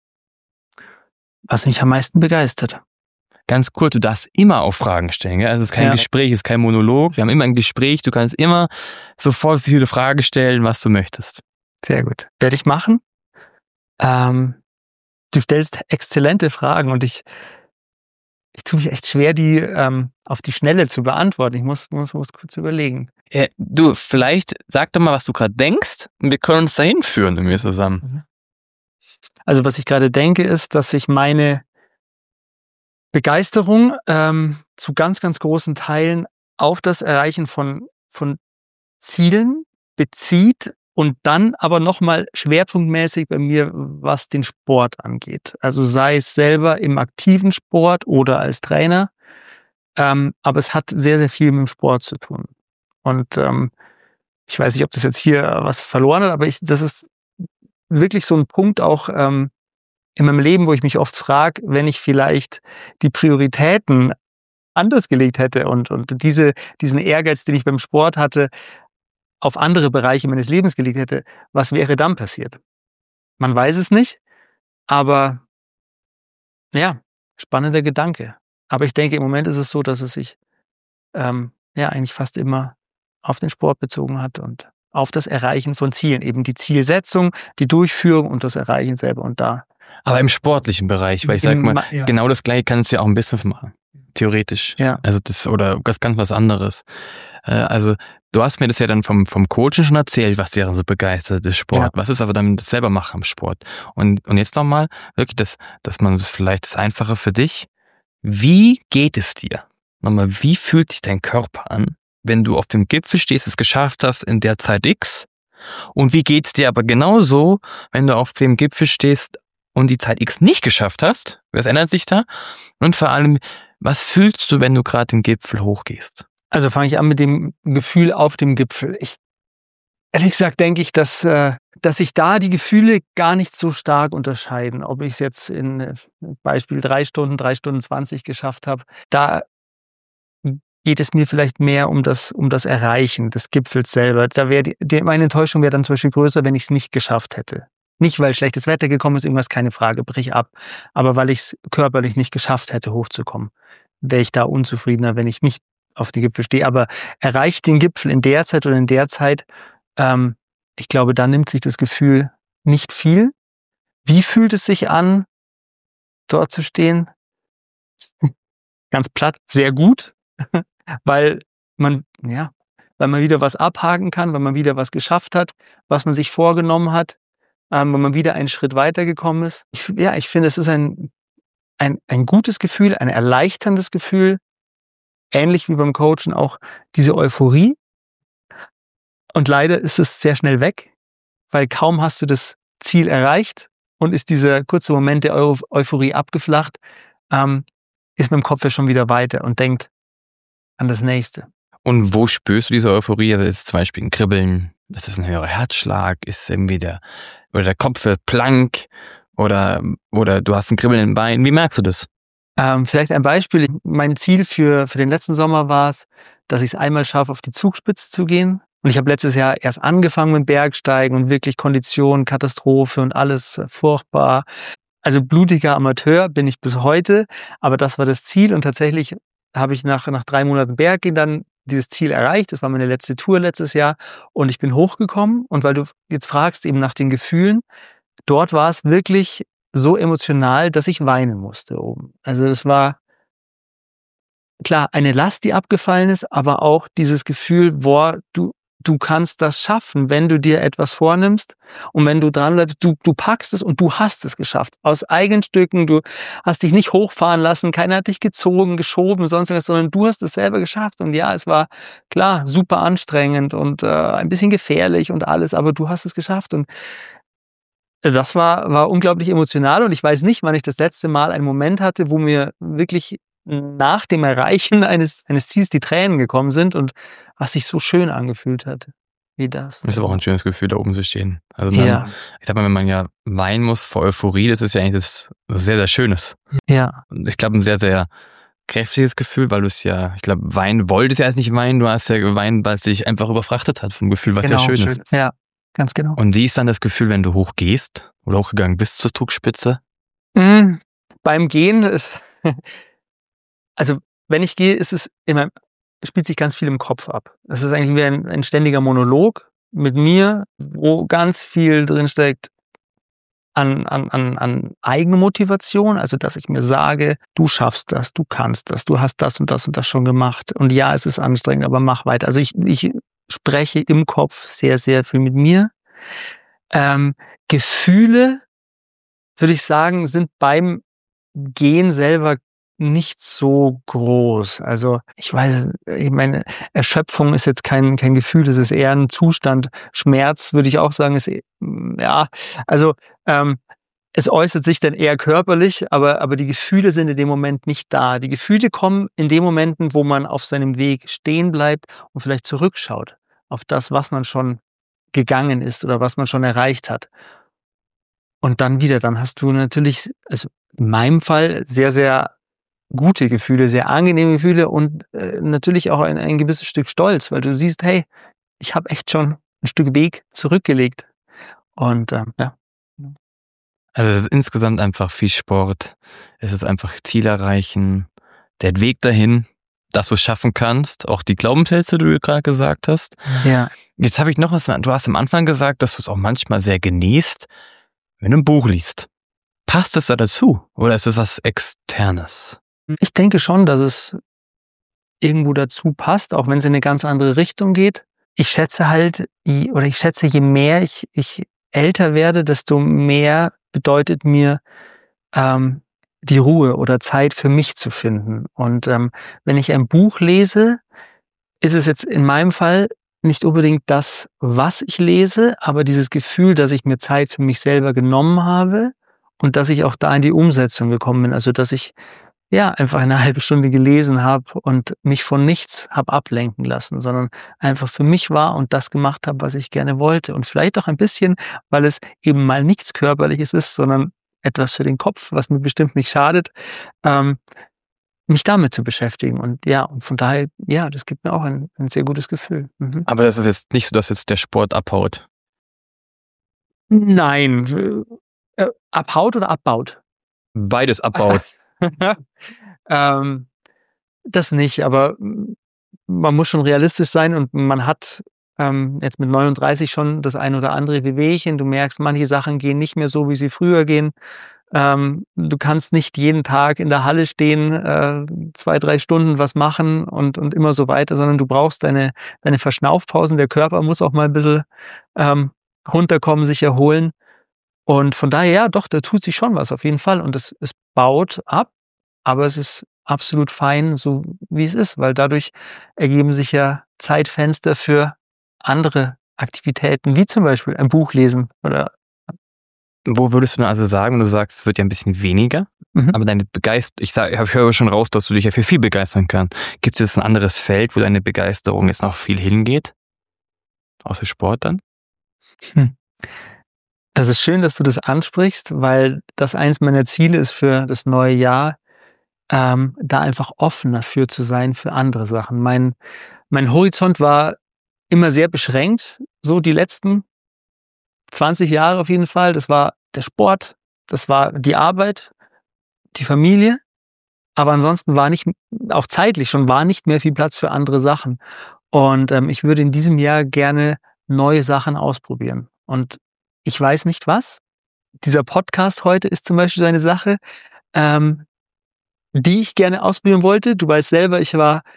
Was mich am meisten begeistert. Ganz kurz, du darfst immer auch Fragen stellen. Gell? Also es ist kein Ja. Gespräch, es ist kein Monolog. Wir haben immer ein Gespräch, du kannst immer sofort so viele Fragen stellen, was du möchtest. Sehr gut. Werde ich machen. Ähm, du stellst exzellente Fragen und ich, ich tue mich echt schwer, die ähm, auf die Schnelle zu beantworten. Ich muss, muss, muss kurz überlegen. Ja, du, vielleicht sag doch mal, was du gerade denkst und wir können uns dahin führen irgendwie zusammen. Also was ich gerade denke, ist, dass sich meine Begeisterung ähm, zu ganz, ganz großen Teilen auf das Erreichen von, von Zielen bezieht und dann aber nochmal schwerpunktmäßig bei mir, was den Sport angeht. Also sei es selber im aktiven Sport oder als Trainer, ähm, aber es hat sehr, sehr viel mit dem Sport zu tun. Und ähm, ich weiß nicht, ob das jetzt hier was verloren hat, aber ich, das ist wirklich so ein Punkt auch ähm, in meinem Leben, wo ich mich oft frage, wenn ich vielleicht die Prioritäten anders gelegt hätte und, und diese, diesen Ehrgeiz, den ich beim Sport hatte, auf andere Bereiche meines Lebens gelegt hätte, was wäre dann passiert? Man weiß es nicht, aber ja, spannender Gedanke. Aber ich denke, im Moment ist es so, dass es sich ähm, ja eigentlich fast immer auf den Sport bezogen hat und auf das Erreichen von Zielen. Eben die Zielsetzung, die Durchführung und das Erreichen selber und da. Aber im sportlichen Bereich, weil ich sag mal, ja. genau das Gleiche kannst du ja auch im Business machen. Theoretisch. Ja. Also das, oder ganz, ganz was anderes. Also du hast mir das ja dann vom, vom Coachen schon erzählt, was dir so begeistert ist, Sport. Ja. Was ist aber dann das selber machen am Sport? Und, und jetzt nochmal, wirklich, das, dass man das vielleicht das Einfache für dich. Wie geht es dir? Nochmal, wie fühlt sich dein Körper an, wenn du auf dem Gipfel stehst, es geschafft hast in der Zeit X? Und wie geht's dir aber genauso, wenn du auf dem Gipfel stehst und die Zeit X nicht geschafft hast? Was ändert sich da? Und vor allem, was fühlst du, wenn du gerade den Gipfel hochgehst? Also fange ich an mit dem Gefühl auf dem Gipfel. Ich, ehrlich gesagt denke ich, dass, äh, dass sich da die Gefühle gar nicht so stark unterscheiden. Ob ich es jetzt in äh, Beispiel drei Stunden, drei Stunden zwanzig geschafft habe, da geht es mir vielleicht mehr um das, um das Erreichen des Gipfels selber. Da wäre die, die, meine Enttäuschung wäre dann zum Beispiel größer, wenn ich es nicht geschafft hätte. Nicht, weil schlechtes Wetter gekommen ist, irgendwas, keine Frage, brich ab. Aber weil ich es körperlich nicht geschafft hätte, hochzukommen, wäre ich da unzufriedener, wenn ich nicht auf den Gipfel stehe. Aber erreicht den Gipfel in der Zeit oder in der Zeit, ähm, ich glaube, da nimmt sich das Gefühl nicht viel. Wie fühlt es sich an, dort zu stehen? Ganz platt, sehr gut, weil man, ja, weil man wieder was abhaken kann, weil man wieder was geschafft hat, was man sich vorgenommen hat, ähm, weil man wieder einen Schritt weitergekommen ist. Ich, ja, ich finde, es ist ein, ein, ein gutes Gefühl, ein erleichterndes Gefühl, ähnlich wie beim Coachen auch diese Euphorie. Und leider ist es sehr schnell weg, weil kaum hast du das Ziel erreicht und ist dieser kurze Moment der Eu- Euphorie abgeflacht, ähm, ist man im Kopf ja schon wieder weiter und denkt an das Nächste. Und wo spürst du diese Euphorie? Also ist es zum Beispiel ein Kribbeln, ist es ein höherer Herzschlag, ist irgendwie der, oder der Kopf wird plank oder, oder du hast ein Kribbeln im Bein. Wie merkst du das? Ähm, vielleicht ein Beispiel. Mein Ziel für, für den letzten Sommer war es, dass ich es einmal schaffe, auf die Zugspitze zu gehen. Und ich habe letztes Jahr erst angefangen mit Bergsteigen und wirklich Kondition, Katastrophe und alles furchtbar. Also blutiger Amateur bin ich bis heute, aber das war das Ziel und tatsächlich habe ich nach, nach drei Monaten Berggehen dann dieses Ziel erreicht. Das war meine letzte Tour letztes Jahr und ich bin hochgekommen und weil du jetzt fragst eben nach den Gefühlen, dort war es wirklich so emotional, dass ich weinen musste oben. Also es war klar eine Last, die abgefallen ist, aber auch dieses Gefühl, boah, du, du kannst das schaffen, wenn du dir etwas vornimmst und wenn du dran bleibst, du, du packst es und du hast es geschafft. Aus eigenen Stücken, du hast dich nicht hochfahren lassen, keiner hat dich gezogen, geschoben, sonst was, sondern du hast es selber geschafft. Und ja, es war klar super anstrengend und äh, ein bisschen gefährlich und alles, aber du hast es geschafft. Und das war, war unglaublich emotional und ich weiß nicht, wann ich das letzte Mal einen Moment hatte, wo mir wirklich nach dem Erreichen eines, eines Ziels die Tränen gekommen sind und was sich so schön angefühlt hat, wie das. Das ist aber auch ein schönes Gefühl, da oben zu stehen. Also dann, Ja, ich sag mal, wenn man ja weinen muss vor Euphorie, das ist ja eigentlich das das sehr, sehr Schönes. ja, Und ich glaube, ein sehr, sehr kräftiges Gefühl, weil du es ja, ich glaube, weinen wolltest ja erst nicht weinen, du hast ja geweint, weil es dich einfach überfrachtet hat vom Gefühl, was genau. ja schön ist. Ja, ganz genau. Und wie ist dann das Gefühl, wenn du hochgehst oder hochgegangen bist zur Zugspitze? Mhm. Beim Gehen ist, also wenn ich gehe, ist es immer, spielt sich ganz viel im Kopf ab. Es ist eigentlich wie ein, ein ständiger Monolog mit mir, wo ganz viel drinsteckt an, an, an, an eigene Motivation, also dass ich mir sage, du schaffst das, du kannst das, du hast das und das und das schon gemacht. Und ja, es ist anstrengend, aber mach weiter. Also ich, ich spreche im Kopf sehr, sehr viel mit mir. Ähm, Gefühle, würde ich sagen, sind beim Gehen selber nicht so groß. Also ich weiß, ich meine, Erschöpfung ist jetzt kein kein Gefühl, das ist eher ein Zustand. Schmerz würde ich auch sagen, ist eh- ja, also ähm, es äußert sich dann eher körperlich, aber aber die Gefühle sind in dem Moment nicht da. Die Gefühle kommen in den Momenten, wo man auf seinem Weg stehen bleibt und vielleicht zurückschaut auf das, was man schon gegangen ist oder was man schon erreicht hat. Und dann wieder, dann hast du natürlich, also in meinem Fall sehr, sehr gute Gefühle, sehr angenehme Gefühle und äh, natürlich auch ein, ein gewisses Stück Stolz, weil du siehst, hey, ich habe echt schon ein Stück Weg zurückgelegt. Und ähm, ja. Also es ist insgesamt einfach viel Sport. Es ist einfach Ziel erreichen, der Weg dahin, dass du es schaffen kannst. Auch die Glaubenssätze, die du gerade gesagt hast. Ja. Jetzt habe ich noch was, du hast am Anfang gesagt, dass du es auch manchmal sehr genießt, wenn du ein Buch liest. Passt es da dazu oder ist es was Externes? Ich denke schon, dass es irgendwo dazu passt, auch wenn es in eine ganz andere Richtung geht. Ich schätze halt, je- oder ich schätze, je mehr ich, ich älter werde, desto mehr bedeutet mir ähm, die Ruhe oder Zeit für mich zu finden. Und ähm, wenn ich ein Buch lese, ist es jetzt in meinem Fall nicht unbedingt das, was ich lese, aber dieses Gefühl, dass ich mir Zeit für mich selber genommen habe und dass ich auch da in die Umsetzung gekommen bin. Also dass ich ja einfach eine halbe Stunde gelesen habe und mich von nichts habe ablenken lassen, sondern einfach für mich war und das gemacht habe, was ich gerne wollte. Und vielleicht auch ein bisschen, weil es eben mal nichts Körperliches ist, sondern etwas für den Kopf, was mir bestimmt nicht schadet, ähm, mich damit zu beschäftigen. Und ja, und von daher, ja, das gibt mir auch ein, ein sehr gutes Gefühl. Mhm. Aber das ist jetzt nicht so, dass jetzt der Sport abhaut. Nein, äh, abhaut oder abbaut? Beides abbaut. ähm, das nicht, aber mm, man muss schon realistisch sein und man hat ähm, jetzt mit neununddreißig schon das ein oder andere Wehwehchen. Du merkst, manche Sachen gehen nicht mehr so, wie sie früher gehen. Ähm, du kannst nicht jeden Tag in der Halle stehen, äh, zwei, drei Stunden was machen und, und immer so weiter, sondern du brauchst deine, deine Verschnaufpausen. Der Körper muss auch mal ein bisschen ähm, runterkommen, sich erholen. Und von daher, ja, doch, da tut sich schon was, auf jeden Fall. Und es, es baut ab, aber es ist absolut fein, so wie es ist, weil dadurch ergeben sich ja Zeitfenster für andere Aktivitäten, wie zum Beispiel ein Buch lesen oder Wo würdest du denn also sagen, du sagst, es wird ja ein bisschen weniger, mhm. aber deine Begeisterung, ich sag, ich höre schon raus, dass du dich ja für viel begeistern kannst. Gibt es jetzt ein anderes Feld, wo deine Begeisterung jetzt noch viel hingeht? Außer Sport dann? Hm. Das ist schön, dass du das ansprichst, weil das eins meiner Ziele ist für das neue Jahr, ähm, da einfach offener für zu sein für andere Sachen. Mein, mein Horizont war immer sehr beschränkt, so die letzten zwanzig Jahre auf jeden Fall. Das war der Sport, das war die Arbeit, die Familie. Aber ansonsten war nicht, auch zeitlich schon, war nicht mehr viel Platz für andere Sachen. Und ähm, ich würde in diesem Jahr gerne neue Sachen ausprobieren. Und ich weiß nicht was. Dieser Podcast heute ist zum Beispiel so eine Sache, ähm, die ich gerne ausprobieren wollte. Du weißt selber, ich war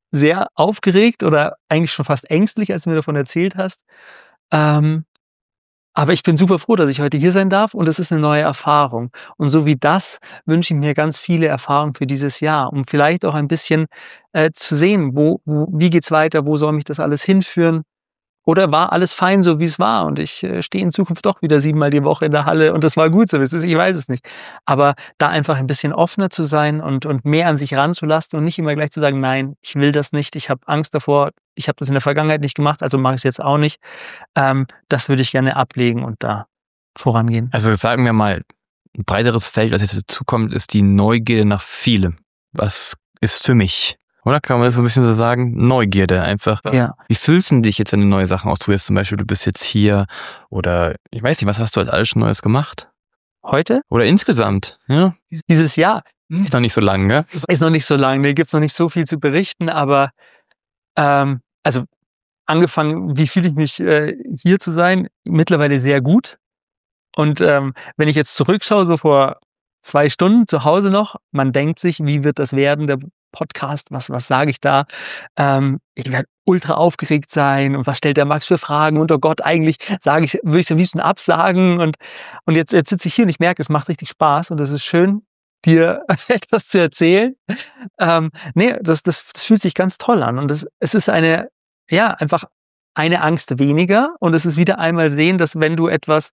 sehr aufgeregt oder eigentlich schon fast ängstlich, als du mir davon erzählt hast. Ähm, aber ich bin super froh, dass ich heute hier sein darf und es ist eine neue Erfahrung. Und so wie das wünsche ich mir ganz viele Erfahrungen für dieses Jahr, um vielleicht auch ein bisschen äh, zu sehen, wo, wo, wie geht's weiter, wo soll mich das alles hinführen? Oder war alles fein, so wie es war und ich äh, stehe in Zukunft doch wieder siebenmal die Woche in der Halle und das war gut so, wie es ist, ich weiß es nicht. Aber da einfach ein bisschen offener zu sein und, und mehr an sich ranzulassen und nicht immer gleich zu sagen, nein, ich will das nicht, ich habe Angst davor, ich habe das in der Vergangenheit nicht gemacht, also mache ich es jetzt auch nicht. Ähm, das würde ich gerne ablegen und da vorangehen. Also sagen wir mal, ein breiteres Feld, was jetzt dazukommt, ist die Neugierde nach vielem. Was ist für mich? Oder kann man das so ein bisschen so sagen? Neugierde einfach. Ja. Wie fühlst du dich jetzt, wenn du neue Sachen ausprobierst? Zum Beispiel, du bist jetzt hier oder ich weiß nicht, was hast du als alles schon Neues gemacht? Heute? Oder insgesamt, ja? Dieses Jahr. Ist noch nicht so lang, ne? Ist noch nicht so lang, da gibt's noch nicht so viel zu berichten, aber ähm, also angefangen, wie fühle ich mich äh, hier zu sein? Mittlerweile sehr gut. Und ähm, wenn ich jetzt zurückschaue, so vor zwei Stunden zu Hause noch, man denkt sich, wie wird das werden, der Podcast, was, was sage ich da? Ähm, ich werde ultra aufgeregt sein und was stellt der Max für Fragen? Und oh Gott, eigentlich sage ich, würde ich es am liebsten absagen. Und, und jetzt, jetzt sitze ich hier und ich merke, es macht richtig Spaß und es ist schön, dir etwas zu erzählen. Ähm, nee, das, das, das fühlt sich ganz toll an. Und das, es ist eine, ja, einfach eine Angst weniger. Und es ist wieder einmal sehen, dass wenn du etwas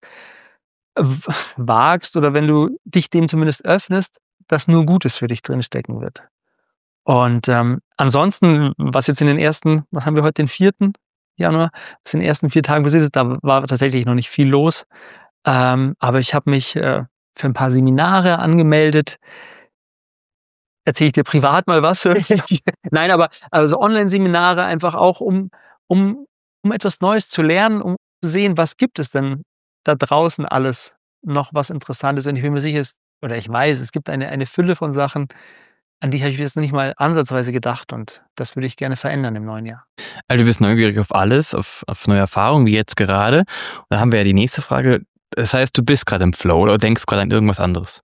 w- wagst oder wenn du dich dem zumindest öffnest, dass nur Gutes für dich drinstecken wird. Und ähm, ansonsten, was jetzt in den ersten, was haben wir heute, den vierten Januar, was in den ersten vier Tagen passiert ist, da war tatsächlich noch nicht viel los. Ähm, aber ich habe mich äh, für ein paar Seminare angemeldet. Erzähle ich dir privat mal was? Für Nein, aber also Online-Seminare einfach auch, um, um, um etwas Neues zu lernen, um zu sehen, was gibt es denn da draußen alles noch was Interessantes. Und ich bin mir sicher, es, oder ich weiß, es gibt eine, eine Fülle von Sachen, an die habe ich jetzt nicht mal ansatzweise gedacht und das würde ich gerne verändern im neuen Jahr. Also du bist neugierig auf alles, auf, auf neue Erfahrungen, wie jetzt gerade. Und da haben wir ja die nächste Frage. Das heißt, du bist gerade im Flow oder denkst gerade an irgendwas anderes?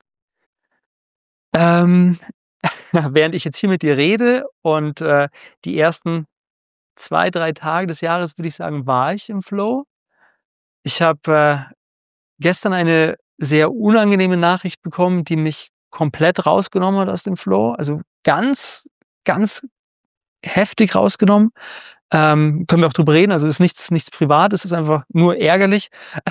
Ähm, während ich jetzt hier mit dir rede und äh, die ersten zwei, drei Tage des Jahres, würde ich sagen, war ich im Flow. Ich habe äh, gestern eine sehr unangenehme Nachricht bekommen, die mich komplett rausgenommen hat aus dem Flow. Also ganz, ganz heftig rausgenommen. Ähm, können wir auch drüber reden. Also es ist nichts, nichts Privates, es ist einfach nur ärgerlich.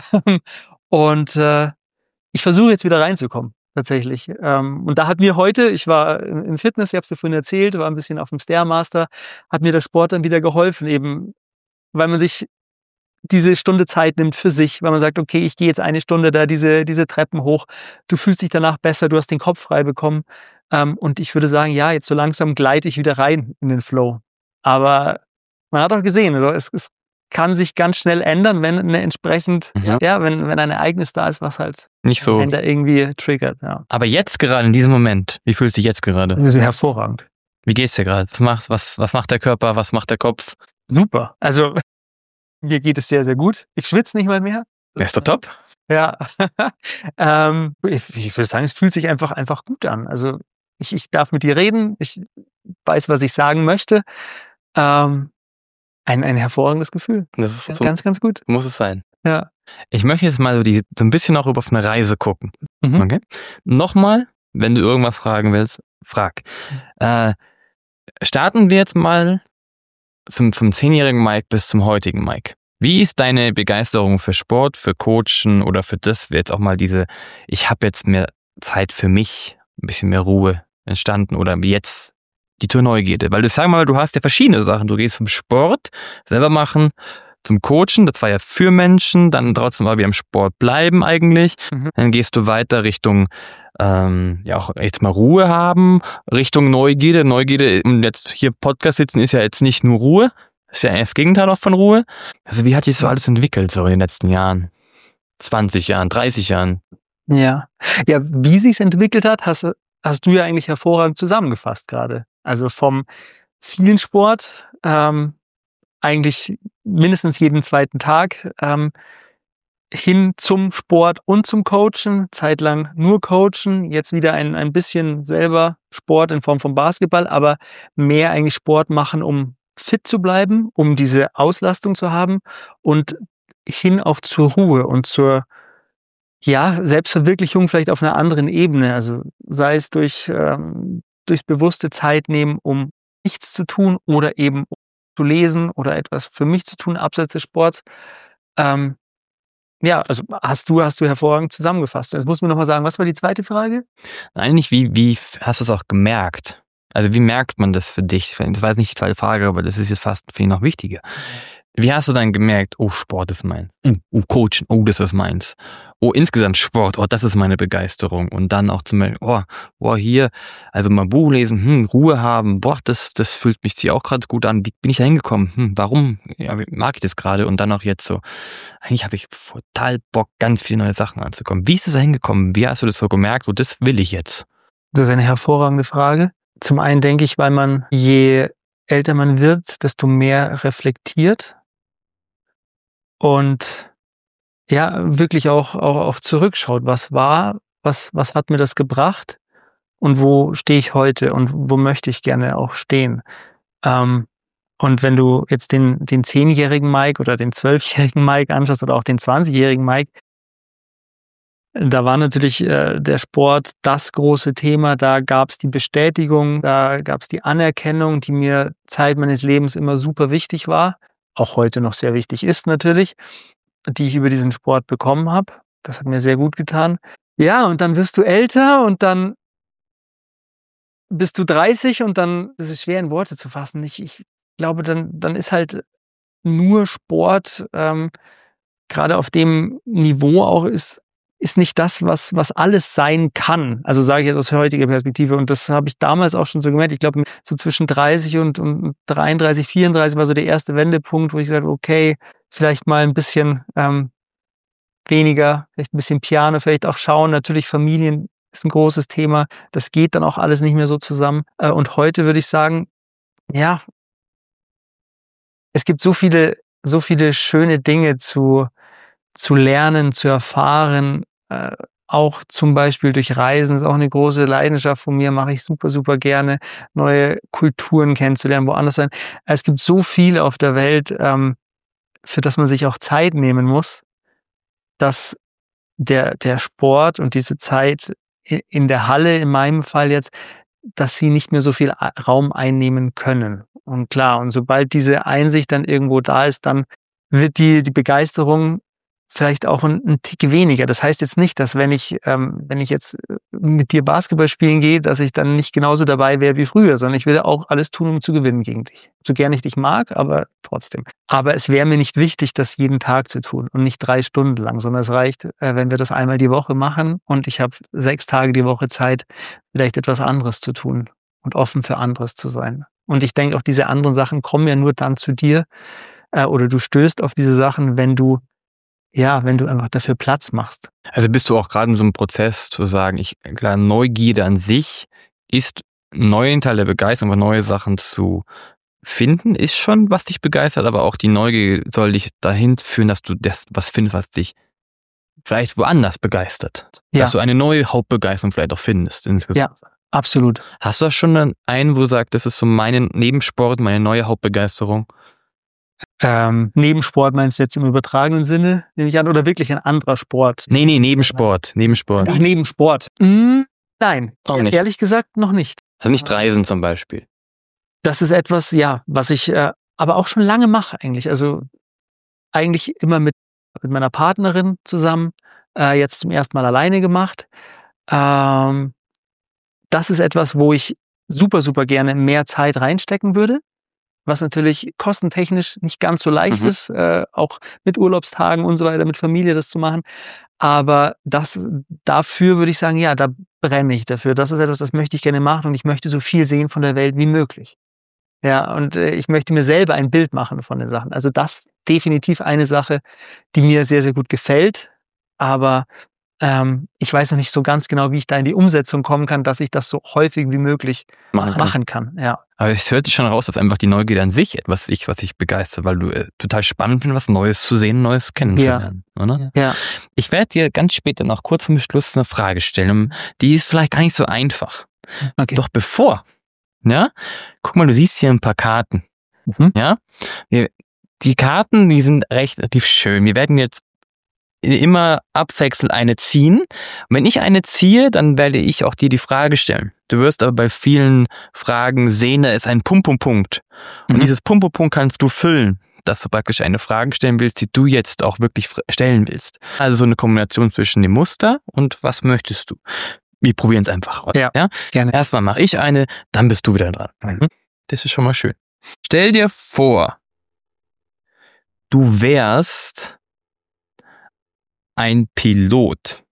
Und äh, ich versuche jetzt wieder reinzukommen, tatsächlich. Ähm, und da hat mir heute, ich war im Fitness, ich habe es dir vorhin erzählt, war ein bisschen auf dem Stairmaster, hat mir der Sport dann wieder geholfen, eben weil man sich diese Stunde Zeit nimmt für sich, weil man sagt, okay, ich gehe jetzt eine Stunde da diese, diese Treppen hoch, du fühlst dich danach besser, du hast den Kopf frei bekommen. Ähm, und ich würde sagen, ja, jetzt so langsam gleite ich wieder rein in den Flow. Aber man hat auch gesehen, also es, es kann sich ganz schnell ändern, wenn eine entsprechend, Mhm. ja, wenn, wenn ein Ereignis da ist, was halt Nicht so. einen da irgendwie triggert, ja. Aber jetzt gerade, in diesem Moment, wie fühlst du dich jetzt gerade? Das ist hervorragend. Wie geht's dir gerade? Was macht, was, was macht der Körper? Was macht der Kopf? Super. Also, mir geht es sehr, sehr gut. Ich schwitze nicht mal mehr. Ja, ist doch top. Ja. ähm, ich, ich würde sagen, es fühlt sich einfach, einfach gut an. Also, ich, ich darf mit dir reden. Ich weiß, was ich sagen möchte. Ähm, ein, ein hervorragendes Gefühl. Das ist Ganz, so, ganz, ganz gut. muss es sein. Ja. Ich möchte jetzt mal so, die, so ein bisschen auch auf eine Reise gucken. Mhm. Okay? Nochmal, wenn du irgendwas fragen willst, frag. Äh, starten wir jetzt mal zum, vom zehnjährigen Mike bis zum heutigen Mike. Wie ist deine Begeisterung für Sport, für Coachen oder für das, jetzt auch mal diese, ich habe jetzt mehr Zeit für mich, ein bisschen mehr Ruhe entstanden oder jetzt die Tour Neugierde? Weil du, sag mal, du hast ja verschiedene Sachen. Du gehst vom Sport, selber machen, zum Coachen, das war ja für Menschen, dann trotzdem aber wieder im Sport bleiben eigentlich. Mhm. Dann gehst du weiter Richtung, ähm, ja auch jetzt mal Ruhe haben, Richtung Neugierde. Neugierde, um jetzt hier Podcast sitzen, ist ja jetzt nicht nur Ruhe, ist ja eher das Gegenteil auch von Ruhe. Also wie hat sich so alles entwickelt so in den letzten Jahren? zwanzig Jahren, dreißig Jahren? Ja. Ja, wie sich's entwickelt hat, hast, du- hast du ja eigentlich hervorragend zusammengefasst gerade. Also vom vielen Sport, ähm, eigentlich mindestens jeden zweiten Tag, ähm, hin zum Sport und zum Coachen, zeitlang nur Coachen, jetzt wieder ein, ein bisschen selber Sport in Form von Basketball, aber mehr eigentlich Sport machen, um fit zu bleiben, um diese Auslastung zu haben und hin auch zur Ruhe und zur ja, Selbstverwirklichung vielleicht auf einer anderen Ebene. Also sei es durch ähm, durchs bewusste Zeit nehmen, um nichts zu tun oder eben um zu lesen oder etwas für mich zu tun, abseits des Sports. Ähm, ja, also hast du, hast du hervorragend zusammengefasst. Jetzt musst du mir nochmal sagen, was war die zweite Frage? Nein, nicht wie, wie hast du es auch gemerkt? Also wie merkt man das für dich? Das war jetzt nicht die zweite Frage, aber das ist jetzt fast viel noch wichtiger. Wie hast du dann gemerkt, oh, Sport ist meins, oh, Coachen, oh, das ist meins, oh, insgesamt Sport, oh, das ist meine Begeisterung und dann auch zum Beispiel, oh, oh, hier, also mal Buch lesen, hm, Ruhe haben, boah, das, das fühlt mich hier auch gerade gut an, wie bin ich da hingekommen, hm, warum ja, mag ich das gerade und dann auch jetzt so, eigentlich habe ich total Bock, ganz viele neue Sachen anzukommen. Wie ist es da hingekommen? Wie hast du das so gemerkt, oh, das will ich jetzt? Das ist eine hervorragende Frage. Zum einen denke ich, weil man, je älter man wird, desto mehr reflektiert und ja, wirklich auch, auch, auch zurückschaut, was war, was, was hat mir das gebracht und wo stehe ich heute und wo möchte ich gerne auch stehen. Ähm, und wenn du jetzt den, den zehnjährigen Mike oder den zwölfjährigen Mike anschaust oder auch den zwanzigjährigen Mike, da war natürlich äh, der Sport das große Thema, da gab es die Bestätigung, da gab es die Anerkennung, die mir Zeit meines Lebens immer super wichtig war, auch heute noch sehr wichtig ist natürlich, die ich über diesen Sport bekommen habe. Das hat mir sehr gut getan. Ja, und dann wirst du älter und dann bist du dreißig und dann, das ist schwer in Worte zu fassen. Ich, ich glaube, dann, dann ist halt nur Sport, ähm, gerade auf dem Niveau auch, ist, ist nicht das, was, was alles sein kann. Also sage ich jetzt aus heutiger Perspektive. Und das habe ich damals auch schon so gemerkt. Ich glaube, so zwischen dreißig und, und dreiunddreißig, vierunddreißig war so der erste Wendepunkt, wo ich gesagt habe, okay, vielleicht mal ein bisschen ähm, weniger, vielleicht ein bisschen Piano, vielleicht auch schauen. Natürlich Familien ist ein großes Thema. Das geht dann auch alles nicht mehr so zusammen. Äh, und heute würde ich sagen, ja, es gibt so viele, so viele schöne Dinge zu, zu lernen, zu erfahren. Äh, auch zum Beispiel durch Reisen ist auch eine große Leidenschaft von mir, mache ich super, super gerne, neue Kulturen kennenzulernen, woanders sein. Es gibt so viel auf der Welt, ähm, für das man sich auch Zeit nehmen muss, dass der, der Sport und diese Zeit in der Halle, in meinem Fall jetzt, dass sie nicht mehr so viel Raum einnehmen können. Und klar, und sobald diese Einsicht dann irgendwo da ist, dann wird die, die Begeisterung vielleicht auch ein, ein Tick weniger. Das heißt jetzt nicht, dass wenn ich, ähm, wenn ich jetzt mit dir Basketball spielen gehe, dass ich dann nicht genauso dabei wäre wie früher, sondern ich will auch alles tun, um zu gewinnen gegen dich. So gern ich dich mag, aber trotzdem. Aber es wäre mir nicht wichtig, das jeden Tag zu tun und nicht drei Stunden lang, sondern es reicht, äh, wenn wir das einmal die Woche machen und ich habe sechs Tage die Woche Zeit, vielleicht etwas anderes zu tun und offen für anderes zu sein. Und ich denke, auch diese anderen Sachen kommen ja nur dann zu dir äh, oder du stößt auf diese Sachen, wenn du Ja, wenn du einfach dafür Platz machst. Also bist du auch gerade in so einem Prozess zu sagen, ich, klar, Neugierde an sich ist ein neuer Teil der Begeisterung, aber neue Sachen zu finden, ist schon, was dich begeistert, aber auch die Neugier soll dich dahin führen, dass du das was findest, was dich vielleicht woanders begeistert. Ja. Dass du eine neue Hauptbegeisterung vielleicht auch findest. Insgesamt. Ja, absolut. Hast du da schon einen, wo du sagst, das ist so meine Nebensport, meine neue Hauptbegeisterung? Ähm, Nebensport meinst du jetzt im übertragenen Sinne, nehme ich an, oder wirklich ein anderer Sport? Nee, nee, Nebensport. Nebensport. Ach, Nebensport. Hm, nein, Auch nicht. ehrlich gesagt noch nicht. Also nicht Reisen zum Beispiel. Das ist etwas, ja, was ich äh, aber auch schon lange mache eigentlich. Also eigentlich immer mit, mit meiner Partnerin zusammen, äh, jetzt zum ersten Mal alleine gemacht. Ähm, das ist etwas, wo ich super, super gerne mehr Zeit reinstecken würde, was natürlich kostentechnisch nicht ganz so leicht Mhm. ist, äh, auch mit Urlaubstagen und so weiter, mit Familie das zu machen. Aber das, dafür würde ich sagen, ja, da brenne ich dafür. Das ist etwas, das möchte ich gerne machen und ich möchte so viel sehen von der Welt wie möglich. Ja, und äh, ich möchte mir selber ein Bild machen von den Sachen. Also das definitiv eine Sache, die mir sehr, sehr gut gefällt. Aber Ähm, ich weiß noch nicht so ganz genau, wie ich da in die Umsetzung kommen kann, dass ich das so häufig wie möglich Machen machen kann. kann. Ja. Aber es hört sich schon raus, dass einfach die Neugierde an sich etwas ist, was dich begeistert, weil du äh, total spannend findest, was Neues zu sehen, Neues kennenzulernen, oder? Ja. Ich werde dir ganz später noch kurz vor Schluss eine Frage stellen. Die ist vielleicht gar nicht so einfach. Okay. Doch bevor, ja, guck mal, du siehst hier ein paar Karten. Mhm. Ja, wir, die Karten, die sind recht relativ schön. Wir werden jetzt immer abwechselnd eine ziehen. Und wenn ich eine ziehe, dann werde ich auch dir die Frage stellen. Du wirst aber bei vielen Fragen sehen, da ist ein Punkt, Punkt, Punkt. Und Mhm. dieses Punkt, Punkt, Punkt kannst du füllen, dass du praktisch eine Frage stellen willst, die du jetzt auch wirklich stellen willst. Also so eine Kombination zwischen dem Muster und was möchtest du. Wir probieren es einfach aus. Ja, gerne. Erstmal mache ich eine, dann bist du wieder dran. Mhm. Das ist schon mal schön. Stell dir vor, du wärst ein Pilot.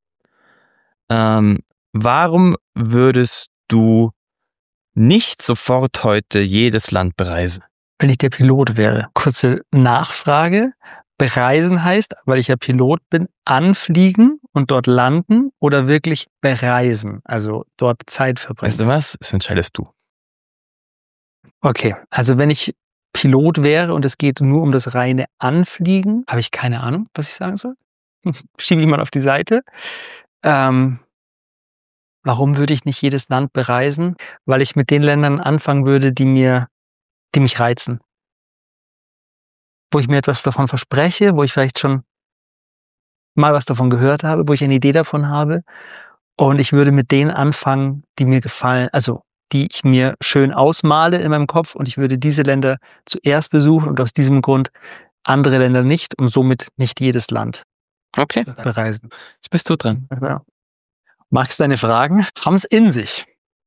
Ähm, warum würdest du nicht sofort heute jedes Land bereisen? Wenn ich der Pilot wäre. Kurze Nachfrage. Bereisen heißt, weil ich ja Pilot bin, anfliegen und dort landen oder wirklich bereisen, also dort Zeit verbringen? Weißt du was? Das entscheidest du. Okay, also wenn ich Pilot wäre und es geht nur um das reine Anfliegen, habe ich keine Ahnung, was ich sagen soll. Schiebe ich mal auf die Seite. Ähm, warum würde ich nicht jedes Land bereisen? Weil ich mit den Ländern anfangen würde, die mir, die mich reizen. Wo ich mir etwas davon verspreche, wo ich vielleicht schon mal was davon gehört habe, wo ich eine Idee davon habe. Und ich würde mit denen anfangen, die mir gefallen, also die ich mir schön ausmale in meinem Kopf. Und ich würde diese Länder zuerst besuchen und aus diesem Grund andere Länder nicht und somit nicht jedes Land Okay, bereisen. jetzt bist du dran. Ja. Magst deine Fragen? Haben es in sich.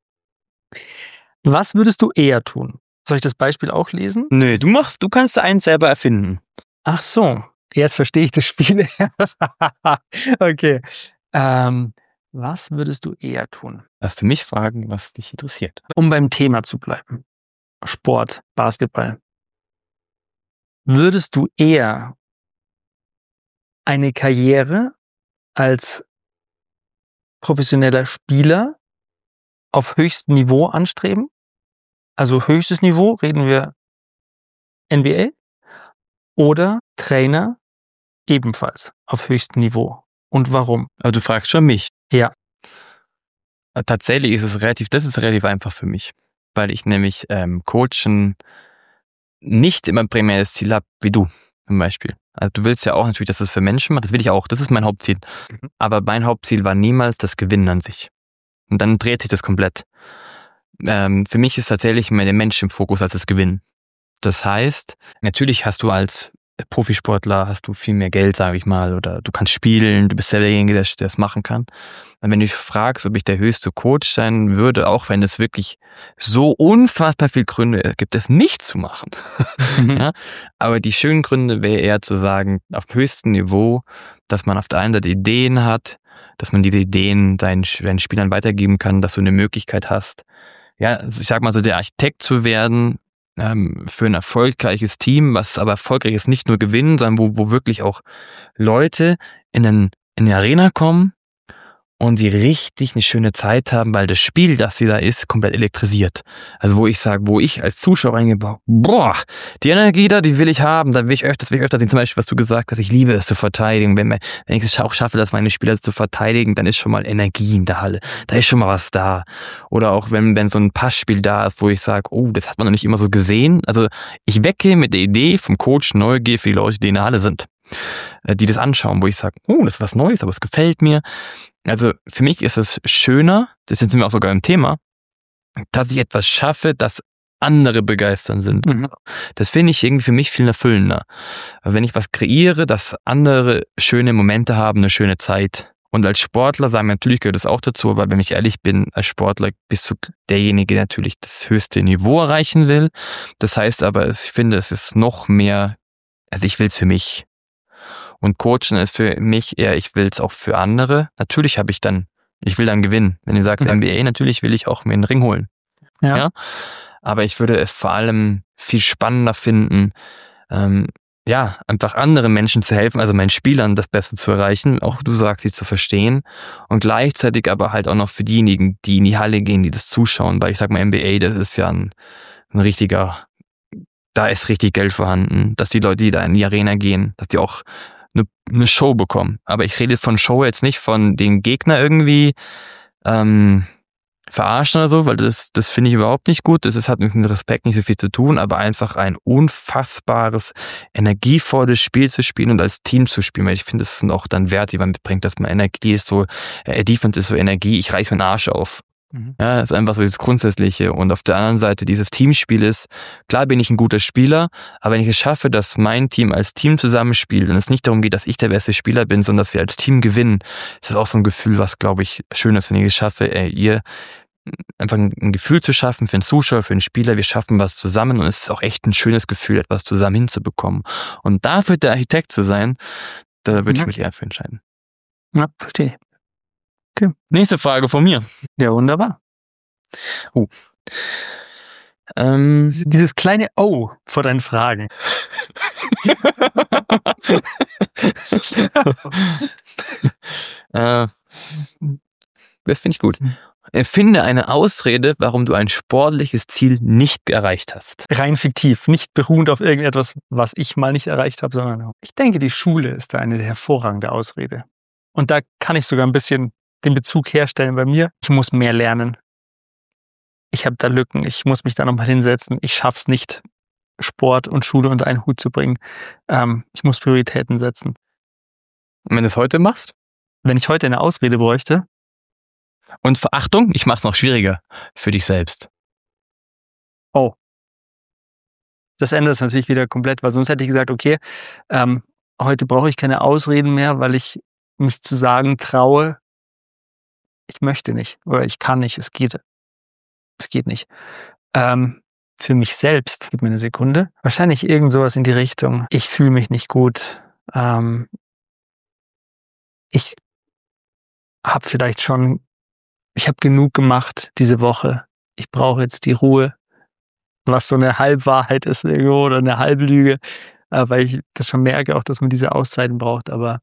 Was würdest du eher tun? Soll ich das Beispiel auch lesen? Nö, du machst, du kannst eins selber erfinden. Ach so, jetzt verstehe ich das Spiel. Okay. Ähm, was würdest du eher tun? Lass du mich fragen, was dich interessiert. Um beim Thema zu bleiben. Sport, Basketball. Würdest du eher eine Karriere als professioneller Spieler auf höchstem Niveau anstreben? Also höchstes Niveau, reden wir N B A, oder Trainer ebenfalls auf höchstem Niveau. Und warum? Aber du fragst schon mich. Ja. Tatsächlich ist es relativ, das ist relativ einfach für mich, weil ich nämlich ähm, Coachen nicht immer primäres Ziel habe, wie du zum Beispiel. Also du willst ja auch natürlich, dass du es für Menschen machst, das will ich auch, das ist mein Hauptziel. Mhm. Aber mein Hauptziel war niemals das Gewinnen an sich. Und dann dreht sich das komplett. Ähm, für mich ist tatsächlich mehr der Mensch im Fokus als das Gewinnen. Das heißt, natürlich hast du als Profisportler hast du viel mehr Geld, sage ich mal, oder du kannst spielen, du bist selber derjenige, der das machen kann. Und wenn du dich fragst, ob ich der höchste Coach sein würde, auch wenn es wirklich so unfassbar viele Gründe gibt, es nicht zu machen. Ja? Aber die schönen Gründe wäre eher zu sagen, auf höchstem Niveau, dass man auf der einen Seite Ideen hat, dass man diese Ideen deinen, deinen Spielern weitergeben kann, dass du eine Möglichkeit hast, ja, also ich sag mal so, der Architekt zu werden, ähm, für ein erfolgreiches Team, was aber erfolgreich ist, nicht nur gewinnen, sondern wo, wo wirklich auch Leute in, den, in die Arena kommen und sie richtig eine schöne Zeit haben, weil das Spiel, das sie da ist, komplett elektrisiert. Also wo ich sage, wo ich als Zuschauer reingehe, boah, die Energie da, die will ich haben, da will ich öfters, will ich öfters sehen. Zum Beispiel, was du gesagt hast, ich liebe es zu verteidigen. Wenn, wenn ich es auch schaffe, dass meine Spieler zu verteidigen, dann ist schon mal Energie in der Halle. Da ist schon mal was da. Oder auch wenn, wenn so ein Passspiel da ist, wo ich sage, oh, das hat man noch nicht immer so gesehen. Also ich wecke mit der Idee vom Coach Neugier für die Leute, die in der Halle sind, die das anschauen, wo ich sage, oh, das ist was Neues, aber es gefällt mir. Also für mich ist es schöner, das sind wir auch sogar im Thema, dass ich etwas schaffe, das andere begeistern sind. Mhm. Das finde ich irgendwie für mich viel erfüllender. Wenn ich was kreiere, dass andere schöne Momente haben, eine schöne Zeit. Und als Sportler, sagen wir, natürlich gehört das auch dazu, aber wenn ich ehrlich bin, als Sportler bist du derjenige, der natürlich das höchste Niveau erreichen will. Das heißt aber, ich finde, es ist noch mehr, also ich will es für mich. Und Coachen ist für mich eher, ich will es auch für andere. Natürlich habe ich dann, ich will dann gewinnen. Wenn du sagst Ja. N B A, natürlich will ich auch mir einen Ring holen. Ja. Ja? Aber ich würde es vor allem viel spannender finden, ähm, ja, einfach anderen Menschen zu helfen, also meinen Spielern das Beste zu erreichen, auch du sagst, sie zu verstehen und gleichzeitig aber halt auch noch für diejenigen, die in die Halle gehen, die das zuschauen, weil ich sag mal, N B A, das ist ja ein, ein richtiger, da ist richtig Geld vorhanden, dass die Leute, die da in die Arena gehen, dass die auch eine, eine Show bekommen. Aber ich rede von Show jetzt nicht von den Gegner irgendwie ähm, verarschen oder so, weil das, das finde ich überhaupt nicht gut. Das ist, hat mit dem Respekt nicht so viel zu tun, aber einfach ein unfassbares, energievolles Spiel zu spielen und als Team zu spielen. Weil ich finde, das sind auch dann Werte, die man mitbringt, dass man Energie ist so, äh, Defense ist so Energie, ich reiß meinen Arsch auf. Mhm. Ja, das ist einfach so dieses Grundsätzliche. Und auf der anderen Seite dieses Teamspiel ist, klar bin ich ein guter Spieler, aber wenn ich es schaffe, dass mein Team als Team zusammenspielt und es nicht darum geht, dass ich der beste Spieler bin, sondern dass wir als Team gewinnen, ist das auch so ein Gefühl, was, glaube ich, schön ist, wenn ich es schaffe, ey, ihr einfach ein Gefühl zu schaffen für einen Zuschauer, für einen Spieler, wir schaffen was zusammen und es ist auch echt ein schönes Gefühl, etwas zusammen hinzubekommen. Und dafür der Architekt zu sein, da würde Mhm. ich mich eher für entscheiden. Ja, verstehe. Nächste Frage von mir. Ja, wunderbar. Ähm, Dieses kleine O vor deinen Fragen. äh, das finde ich gut. Erfinde eine Ausrede, warum du ein sportliches Ziel nicht erreicht hast. Rein fiktiv, nicht beruhend auf irgendetwas, was ich mal nicht erreicht habe, sondern ich denke, die Schule ist da eine hervorragende Ausrede. Und da kann ich sogar ein bisschen den Bezug herstellen bei mir. Ich muss mehr lernen. Ich habe da Lücken. Ich muss mich da nochmal hinsetzen. Ich schaff's nicht, Sport und Schule unter einen Hut zu bringen. Ähm, ich muss Prioritäten setzen. Und wenn du es heute machst? Wenn ich heute eine Ausrede bräuchte, Und Verachtung, ich mach's noch schwieriger für dich selbst. das ändert es natürlich wieder komplett, weil sonst hätte ich gesagt, okay, ähm, heute brauche ich keine Ausreden mehr, weil ich mich zu sagen traue, ich möchte nicht oder ich kann nicht, es geht, es geht nicht. Ähm, für mich selbst, gib mir eine Sekunde, wahrscheinlich irgend sowas in die Richtung, ich fühle mich nicht gut, ähm, ich habe vielleicht schon, ich habe genug gemacht diese Woche, ich brauche jetzt die Ruhe, was so eine Halbwahrheit ist irgendwo oder eine Halblüge, äh, weil ich das schon merke auch, dass man diese Auszeiten braucht, aber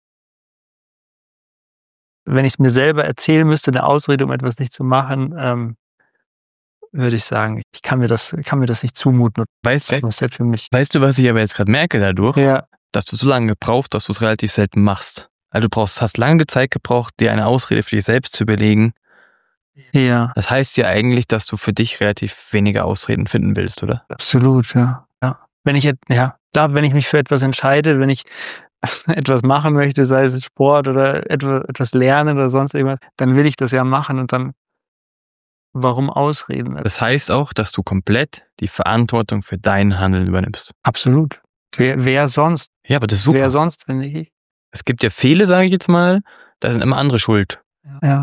wenn ich es mir selber erzählen müsste, eine Ausrede, um etwas nicht zu machen, ähm, würde ich sagen, ich kann mir das, kann mir das nicht zumuten. Weißt, Das ist halt für mich. weißt du, was ich aber jetzt gerade merke dadurch? Ja, Dass du so lange gebraucht, dass du es relativ selten machst. Also du brauchst, hast lange Zeit gebraucht, dir eine Ausrede für dich selbst zu überlegen. ja, Das heißt ja eigentlich, dass du für dich relativ wenige Ausreden finden willst, oder? absolut, ja. ja. Wenn ich, et- ja, klar, wenn ich mich für etwas entscheide, wenn ich etwas machen möchte, sei es Sport oder etwa- etwas lernen oder sonst irgendwas, dann will ich das ja machen und dann, warum Ausreden? Das heißt auch, dass du komplett die Verantwortung für dein Handeln übernimmst. Absolut. Wer, wer sonst? Ja, aber das ist super. Wer sonst, wenn nicht ich? Es gibt ja Fehler, sage ich jetzt mal, da sind immer andere schuld. Ja.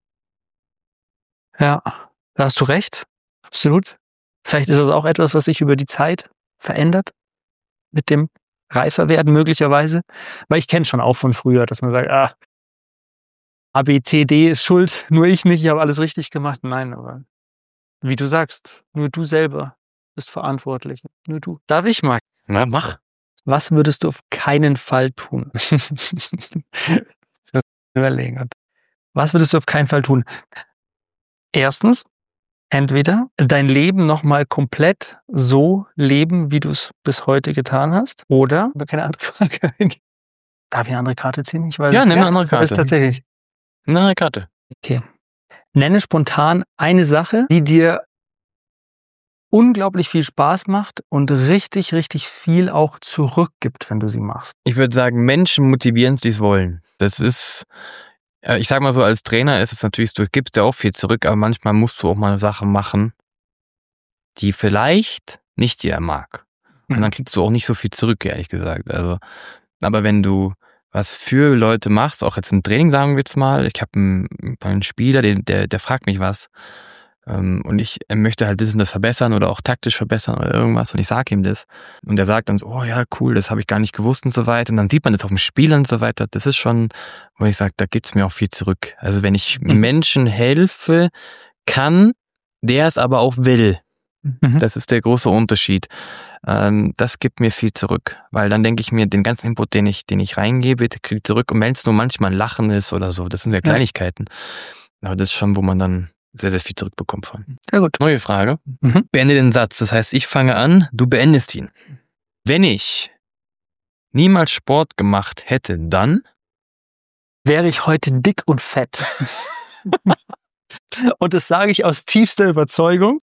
Ja, da hast du recht. Absolut. Vielleicht ist das auch etwas, was sich über die Zeit verändert. Mit dem Reiferwerden möglicherweise. Weil ich kenne schon auch von früher, dass man sagt, ah, A, B, C, D ist schuld, nur ich nicht, ich habe alles richtig gemacht. Nein, aber wie du sagst, nur du selber bist verantwortlich. Nur du. Darf ich mal? Na, mach. Was würdest du auf keinen Fall tun? Ich muss überlegen. Was würdest du auf keinen Fall tun? Erstens, entweder dein Leben nochmal komplett so leben, wie du es bis heute getan hast, oder, aber keine andere Frage. Darf ich eine andere Karte ziehen? Ich weiß Ja, es nimm nicht. eine andere So ist Karte. tatsächlich. Na, Karte. Okay. Nenne spontan eine Sache, die dir unglaublich viel Spaß macht und richtig, richtig viel auch zurückgibt, wenn du sie machst. Ich würde sagen, Menschen motivieren, die es wollen. Das ist, äh, ich sag mal so, als Trainer ist es natürlich, du gibst ja auch viel zurück, aber manchmal musst du auch mal Sachen machen, die vielleicht nicht jeder mag. Und dann kriegst du auch nicht so viel zurück, ehrlich gesagt. Also, aber wenn du was für Leute machst, auch jetzt im Training, sagen wir jetzt mal, ich habe einen, einen Spieler, der, der, der fragt mich was, ähm, und ich möchte halt das und das verbessern oder auch taktisch verbessern oder irgendwas und ich sage ihm das und er sagt dann so, oh ja, cool, das habe ich gar nicht gewusst und so weiter und dann sieht man das auf dem Spiel und so weiter, das ist schon, wo ich sage, da gibt's mir auch viel zurück. Also wenn ich Mhm. Menschen helfe kann, der es aber auch will, Mhm. das ist der große Unterschied. ähm, das gibt mir viel zurück. Weil dann denke ich mir, den ganzen Input, den ich, den ich reingebe, kriege ich zurück. Und wenn es nur manchmal ein Lachen ist oder so, das sind ja Kleinigkeiten. Ja. Aber das ist schon, wo man dann sehr, sehr viel zurückbekommt von. Sehr gut. Neue Frage. Mhm. Beende den Satz. Das heißt, ich fange an, du beendest ihn. Wenn ich niemals Sport gemacht hätte, dann wäre ich heute dick und fett. Und das sage ich aus tiefster Überzeugung.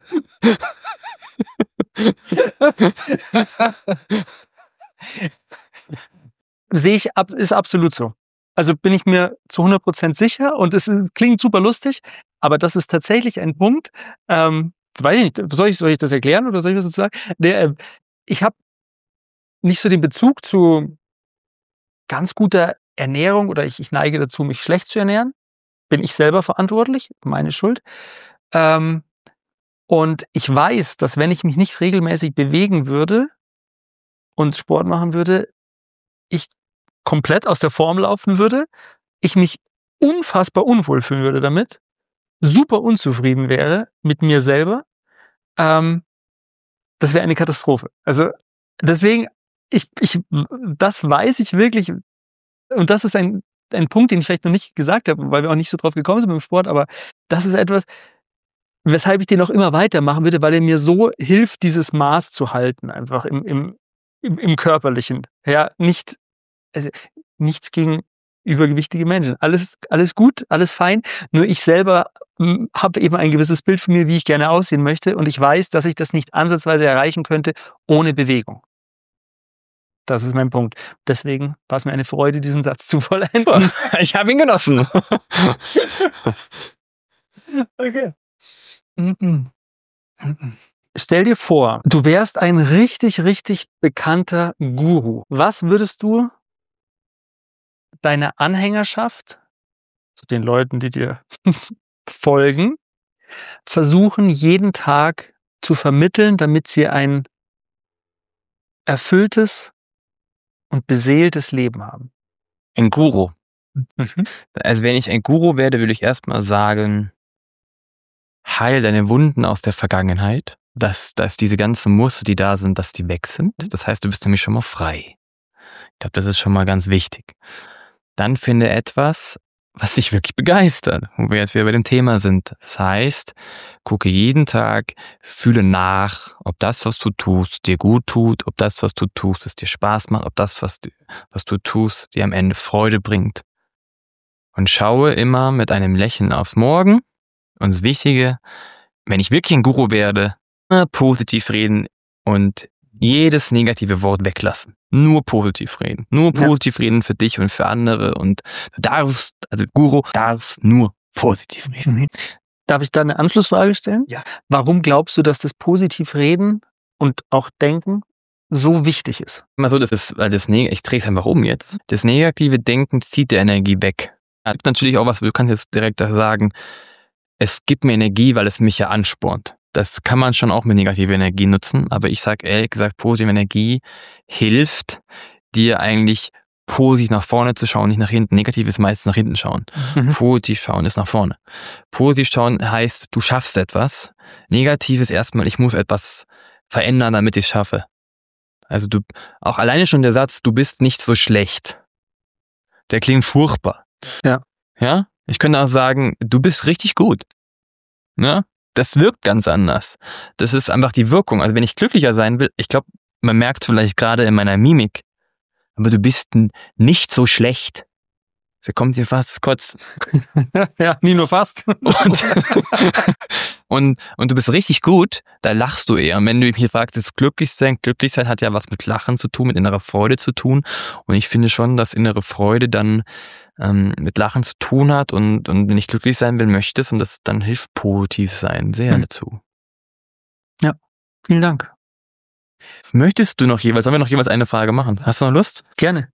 Sehe ich, ab, ist absolut so. Also bin ich mir zu hundert Prozent sicher und es klingt super lustig, aber das ist tatsächlich ein Punkt, ähm, weiß ich nicht, soll ich, soll ich das erklären oder soll ich das jetzt sagen? Der, äh, ich habe nicht so den Bezug zu ganz guter Ernährung oder ich, ich neige dazu, mich schlecht zu ernähren. Bin ich selber verantwortlich, meine Schuld. Ähm, und ich weiß, dass wenn ich mich nicht regelmäßig bewegen würde und Sport machen würde, ich komplett aus der Form laufen würde, ich mich unfassbar unwohl fühlen würde damit, super unzufrieden wäre mit mir selber. Ähm, das wäre eine Katastrophe. Also deswegen, ich, ich, das weiß ich wirklich, und das ist ein, ein Punkt, den ich vielleicht noch nicht gesagt habe, weil wir auch nicht so drauf gekommen sind beim Sport, aber das ist etwas, weshalb ich den auch immer weitermachen würde, weil er mir so hilft, dieses Maß zu halten, einfach im, im, im, im Körperlichen. Ja, nicht, also nichts gegen übergewichtige Menschen. Alles, alles gut, alles fein. Nur ich selber habe eben ein gewisses Bild von mir, wie ich gerne aussehen möchte. Und ich weiß, dass ich das nicht ansatzweise erreichen könnte ohne Bewegung. Das ist mein Punkt. Deswegen war es mir eine Freude, diesen Satz zu vollenden. Ich habe ihn genossen. Okay. Stell dir vor, du wärst ein richtig, richtig bekannter Guru. Was würdest du deiner Anhängerschaft, zu den Leuten, die dir folgen, versuchen, jeden Tag zu vermitteln, damit sie ein erfülltes und beseeltes Leben haben? Ein Guru. Mhm. Also wenn ich ein Guru werde, würde ich erstmal sagen, heil deine Wunden aus der Vergangenheit, dass, dass diese ganzen Muster, die da sind, dass die weg sind. Das heißt, du bist nämlich schon mal frei. Ich glaube, das ist schon mal ganz wichtig. Dann finde etwas, was dich wirklich begeistert, wo wir jetzt wieder bei dem Thema sind. Das heißt, gucke jeden Tag, fühle nach, ob das, was du tust, dir gut tut, ob das, was du tust, es dir Spaß macht, ob das, was, was du tust, dir am Ende Freude bringt. Und schaue immer mit einem Lächeln aufs Morgen. Und das Wichtige, wenn ich wirklich ein Guru werde, immer positiv reden und jedes negative Wort weglassen. Nur positiv reden. Nur positiv ja. reden für dich und für andere. Und du darfst, also Guru, darfst nur positiv reden. Darf ich da eine Anschlussfrage stellen? Ja. Warum glaubst du, dass das positiv reden und auch denken so wichtig ist? Immer so, das ist, weil das Neg- ich drehe es einfach um jetzt. Das negative Denken zieht die Energie weg. Es gibt natürlich auch was, du kannst jetzt direkt sagen, es gibt mir Energie, weil es mich ja anspornt. Das kann man schon auch mit negativer Energie nutzen, aber ich sage ehrlich gesagt, positive Energie hilft dir eigentlich positiv nach vorne zu schauen, nicht nach hinten. Negativ ist meistens nach hinten schauen. Mhm. Positiv schauen ist nach vorne. Positiv schauen heißt, du schaffst etwas. Negativ ist erstmal, ich muss etwas verändern, damit ich es schaffe. Also du, auch alleine schon der Satz, du bist nicht so schlecht. Der klingt furchtbar. Ja. Ja? Ich könnte auch sagen, du bist richtig gut. Ja? Das wirkt ganz anders. Das ist einfach die Wirkung. Also wenn ich glücklicher sein will, ich glaube, man merkt es vielleicht gerade in meiner Mimik, aber du bist nicht so schlecht. Da kommt dir fast das Kotzen. Ja, nie nur fast. Und, und, und du bist richtig gut, da lachst du eher. Und wenn du mich hier fragst, ist glücklich sein, glücklich sein hat ja was mit Lachen zu tun, mit innerer Freude zu tun. Und ich finde schon, dass innere Freude dann ähm, mit Lachen zu tun hat. Und, und wenn ich glücklich sein will, möchte es. Und das dann hilft positiv sein sehr mhm. dazu. Ja, vielen Dank. Möchtest du noch jeweils, sollen wir noch jeweils eine Frage machen? Hast du noch Lust? Gerne.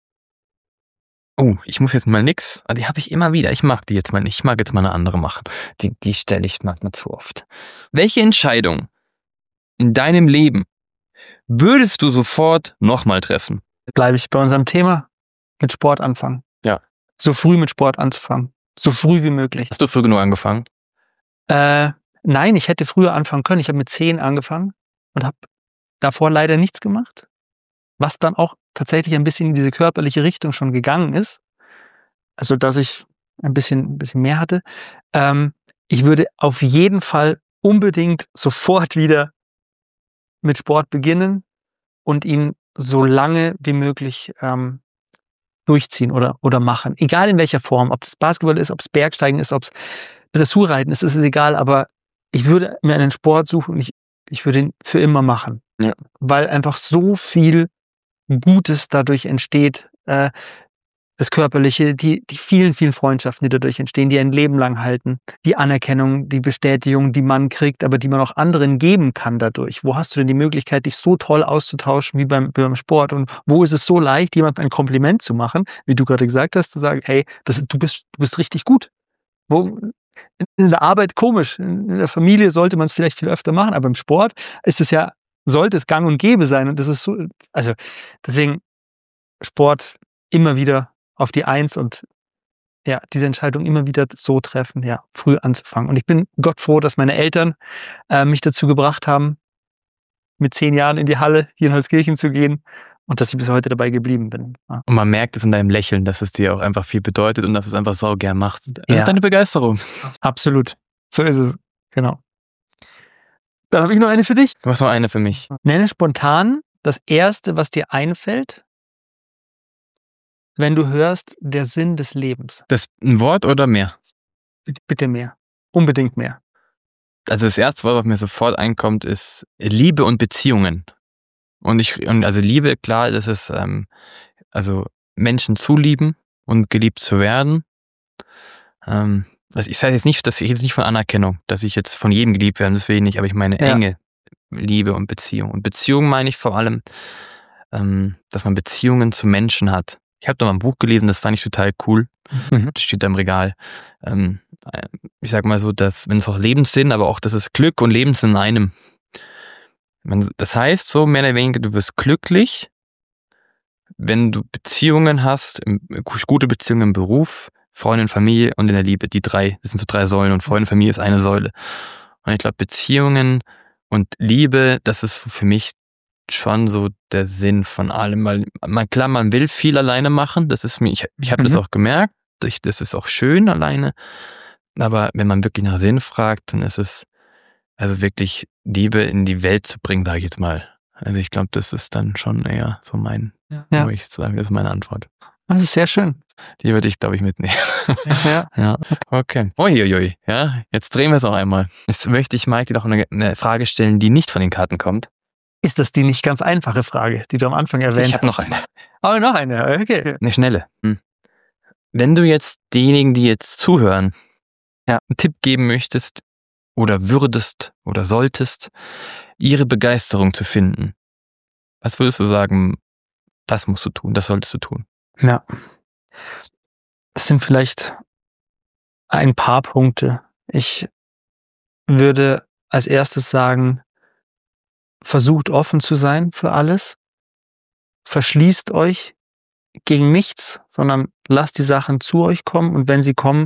Oh, ich muss jetzt mal nix. Die habe ich immer wieder. Ich mag die jetzt mal nicht. Ich mag jetzt mal eine andere machen. Die, die stelle ich manchmal zu oft. Welche Entscheidung in deinem Leben würdest du sofort nochmal treffen? Bleibe ich bei unserem Thema. Mit Sport anfangen. Ja. So früh mit Sport anzufangen. So früh wie möglich. Hast du früh genug angefangen? Äh, nein, ich hätte früher anfangen können. Ich habe mit zehn angefangen und habe davor leider nichts gemacht, was dann auch tatsächlich ein bisschen in diese körperliche Richtung schon gegangen ist. Also, dass ich ein bisschen, ein bisschen mehr hatte. Ähm, ich würde auf jeden Fall unbedingt sofort wieder mit Sport beginnen und ihn so lange wie möglich ähm, durchziehen oder, oder machen. Egal in welcher Form. Ob es Basketball ist, ob es Bergsteigen ist, ob es Dressurreiten ist, ist es egal. Aber ich würde mir einen Sport suchen und ich, ich würde ihn für immer machen. Ja. Weil einfach so viel Gutes dadurch entsteht. Äh, das Körperliche, die, die vielen, vielen Freundschaften, die dadurch entstehen, die ein Leben lang halten. Die Anerkennung, die Bestätigung, die man kriegt, aber die man auch anderen geben kann dadurch. Wo hast du denn die Möglichkeit, dich so toll auszutauschen wie beim, beim Sport? Und wo ist es so leicht, jemandem ein Kompliment zu machen, wie du gerade gesagt hast, zu sagen, hey, das, du bist, du bist richtig gut. Wo, in der Arbeit komisch, in der Familie sollte man es vielleicht viel öfter machen, aber im Sport ist es ja, sollte es gang und gäbe sein. Und das ist so, also deswegen Sport immer wieder auf die Eins und ja, diese Entscheidung immer wieder so treffen, ja, früh anzufangen. Und ich bin Gott froh, dass meine Eltern äh, mich dazu gebracht haben, mit zehn Jahren in die Halle hier in Holzkirchen zu gehen und dass ich bis heute dabei geblieben bin. Ja. Und man merkt es in deinem Lächeln, dass es dir auch einfach viel bedeutet und dass du es einfach sau gern machst. Das Ja. ist deine Begeisterung. Absolut. So ist es. Genau. Dann habe ich noch eine für dich. Du hast noch eine für mich. Nenne spontan das Erste, was dir einfällt, wenn du hörst, der Sinn des Lebens. Das ein Wort oder mehr? Bitte, bitte mehr. Unbedingt mehr. Also das erste Wort, was mir sofort einkommt, ist Liebe und Beziehungen. Und ich, und also Liebe, klar, das ist ähm, also Menschen zu lieben und geliebt zu werden. Ähm, das, ich sage jetzt nicht, dass ich jetzt nicht von Anerkennung, dass ich jetzt von jedem geliebt werde, das will ich nicht, aber ich meine Ja. enge Liebe und Beziehung. Und Beziehung meine ich vor allem, ähm, dass man Beziehungen zu Menschen hat. Ich habe da mal ein Buch gelesen, das fand ich total cool. Mhm. Das steht da im Regal. Ähm, ich sag mal so, dass, wenn es auch Lebenssinn, aber auch, das ist Glück und Lebenssinn in einem. Man, das heißt so, mehr oder weniger, du wirst glücklich, wenn du Beziehungen hast, im, gute Beziehungen im Beruf, Freundin, Familie und in der Liebe. Die drei, das sind so drei Säulen und Freundin, Familie ist eine Säule. Und ich glaube, Beziehungen und Liebe, das ist für mich schon so der Sinn von allem, weil man, klar, man will viel alleine machen, das ist mir, ich, ich habe Mhm. das auch gemerkt, ich, das ist auch schön alleine, aber wenn man wirklich nach Sinn fragt, dann ist es also wirklich Liebe in die Welt zu bringen, sage ich jetzt mal. Also ich glaube, das ist dann schon eher so mein, Ja. wo ich sage, das ist meine Antwort. Das ist sehr schön. Die würde ich, glaube ich, mitnehmen. Ja. Ja, okay. Uiuiui, ja, jetzt drehen wir es noch einmal. Jetzt möchte ich Mike dir noch eine, eine Frage stellen, die nicht von den Karten kommt. Ist das die nicht ganz einfache Frage, die du am Anfang erwähnt Ich habe hast? noch eine. Oh, noch eine, okay. Eine schnelle. Hm. Wenn du jetzt diejenigen, die jetzt zuhören, Ja. einen Tipp geben möchtest oder würdest oder solltest, ihre Begeisterung zu finden, was würdest du sagen, das musst du tun, das solltest du tun? Ja. Das sind vielleicht ein paar Punkte. Ich würde als erstes sagen, versucht offen zu sein für alles. Verschließt euch gegen nichts, sondern lasst die Sachen zu euch kommen und wenn sie kommen,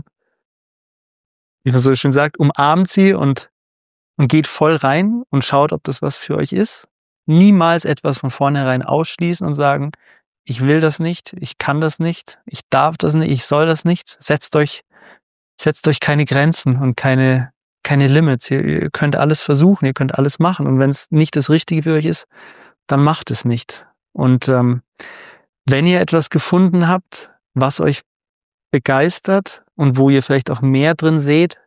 wie man so schön sagt, umarmt sie und, und geht voll rein und schaut, ob das was für euch ist. Niemals etwas von vornherein ausschließen und sagen, ich will das nicht, ich kann das nicht, ich darf das nicht, ich soll das nicht. Setzt euch, setzt euch keine Grenzen und keine, keine Limits. Ihr, ihr könnt alles versuchen, ihr könnt alles machen. Und wenn es nicht das Richtige für euch ist, dann macht es nicht. Und ähm, wenn ihr etwas gefunden habt, was euch begeistert und wo ihr vielleicht auch mehr drin seht,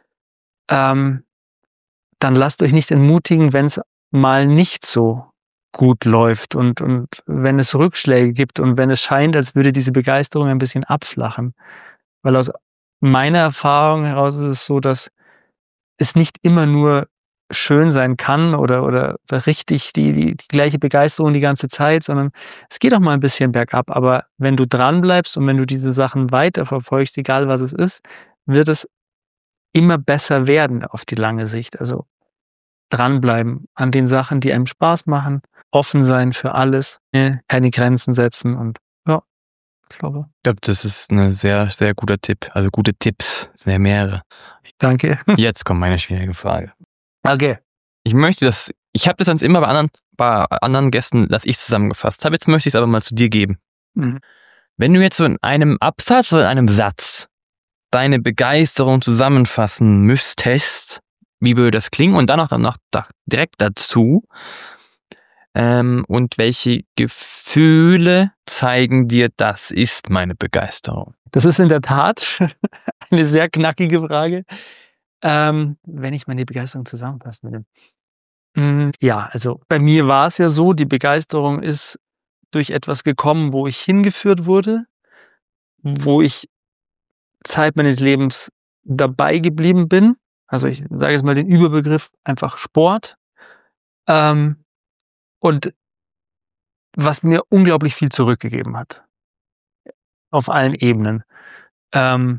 ähm, dann lasst euch nicht entmutigen, wenn es mal nicht so gut läuft und, und wenn es Rückschläge gibt und wenn es scheint, als würde diese Begeisterung ein bisschen abflachen. Weil aus meiner Erfahrung heraus ist es so, dass es nicht immer nur schön sein kann oder, oder richtig die, die, die gleiche Begeisterung die ganze Zeit, sondern es geht auch mal ein bisschen bergab. Aber wenn du dran bleibst und wenn du diese Sachen weiter verfolgst, egal was es ist, wird es immer besser werden auf die lange Sicht. Also dranbleiben an den Sachen, die einem Spaß machen, offen sein für alles, keine Grenzen setzen und ja, ich glaube. Ich glaube, das ist ein sehr, sehr guter Tipp. Also gute Tipps, es sind ja mehrere. Danke. Jetzt kommt meine schwierige Frage. Okay. Ich möchte das, ich habe das sonst immer bei anderen bei anderen Gästen lasse ich zusammengefasst habe. Jetzt möchte ich es aber mal zu dir geben. Mhm. Wenn du jetzt so in einem Absatz oder in einem Satz deine Begeisterung zusammenfassen müsstest, wie würde das klingen? Und dann auch noch direkt dazu, ähm, und welche Gefühle zeigen dir, das ist meine Begeisterung? Das ist in der Tat eine sehr knackige Frage. Ähm, wenn ich meine Begeisterung zusammenfassen will. Mm, Ja, also bei mir war es ja so, die Begeisterung ist durch etwas gekommen, wo ich hingeführt wurde, wo ich Zeit meines Lebens dabei geblieben bin. Also ich sage jetzt mal den Überbegriff einfach Sport. Ähm, und was mir unglaublich viel zurückgegeben hat. Auf allen Ebenen. Ähm,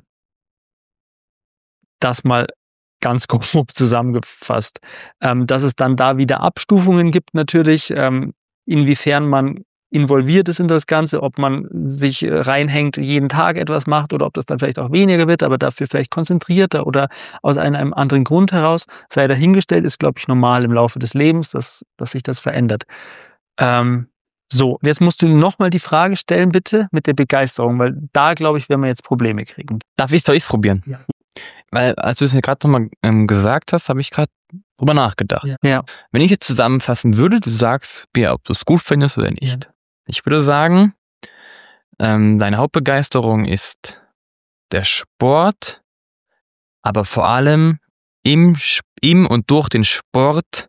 das mal ganz grob zusammengefasst. Ähm, dass es dann da wieder Abstufungen gibt natürlich, ähm, inwiefern man involviert ist in das Ganze, ob man sich reinhängt, jeden Tag etwas macht oder ob das dann vielleicht auch weniger wird, aber dafür vielleicht konzentrierter oder aus einem, einem anderen Grund heraus, sei dahingestellt, ist, glaube ich, normal im Laufe des Lebens, dass, dass sich das verändert. Ähm, so, jetzt musst du nochmal die Frage stellen, bitte, mit der Begeisterung, weil da, glaube ich, werden wir jetzt Probleme kriegen. Darf ich, soll ich es probieren? Ja. Weil, als du es mir gerade nochmal ähm, gesagt hast, habe ich gerade drüber nachgedacht. Ja. Ja. Wenn ich jetzt zusammenfassen würde, du sagst mir, ob du es gut findest oder nicht. Ja. Ich würde sagen, ähm, deine Hauptbegeisterung ist der Sport, aber vor allem im, im und durch den Sport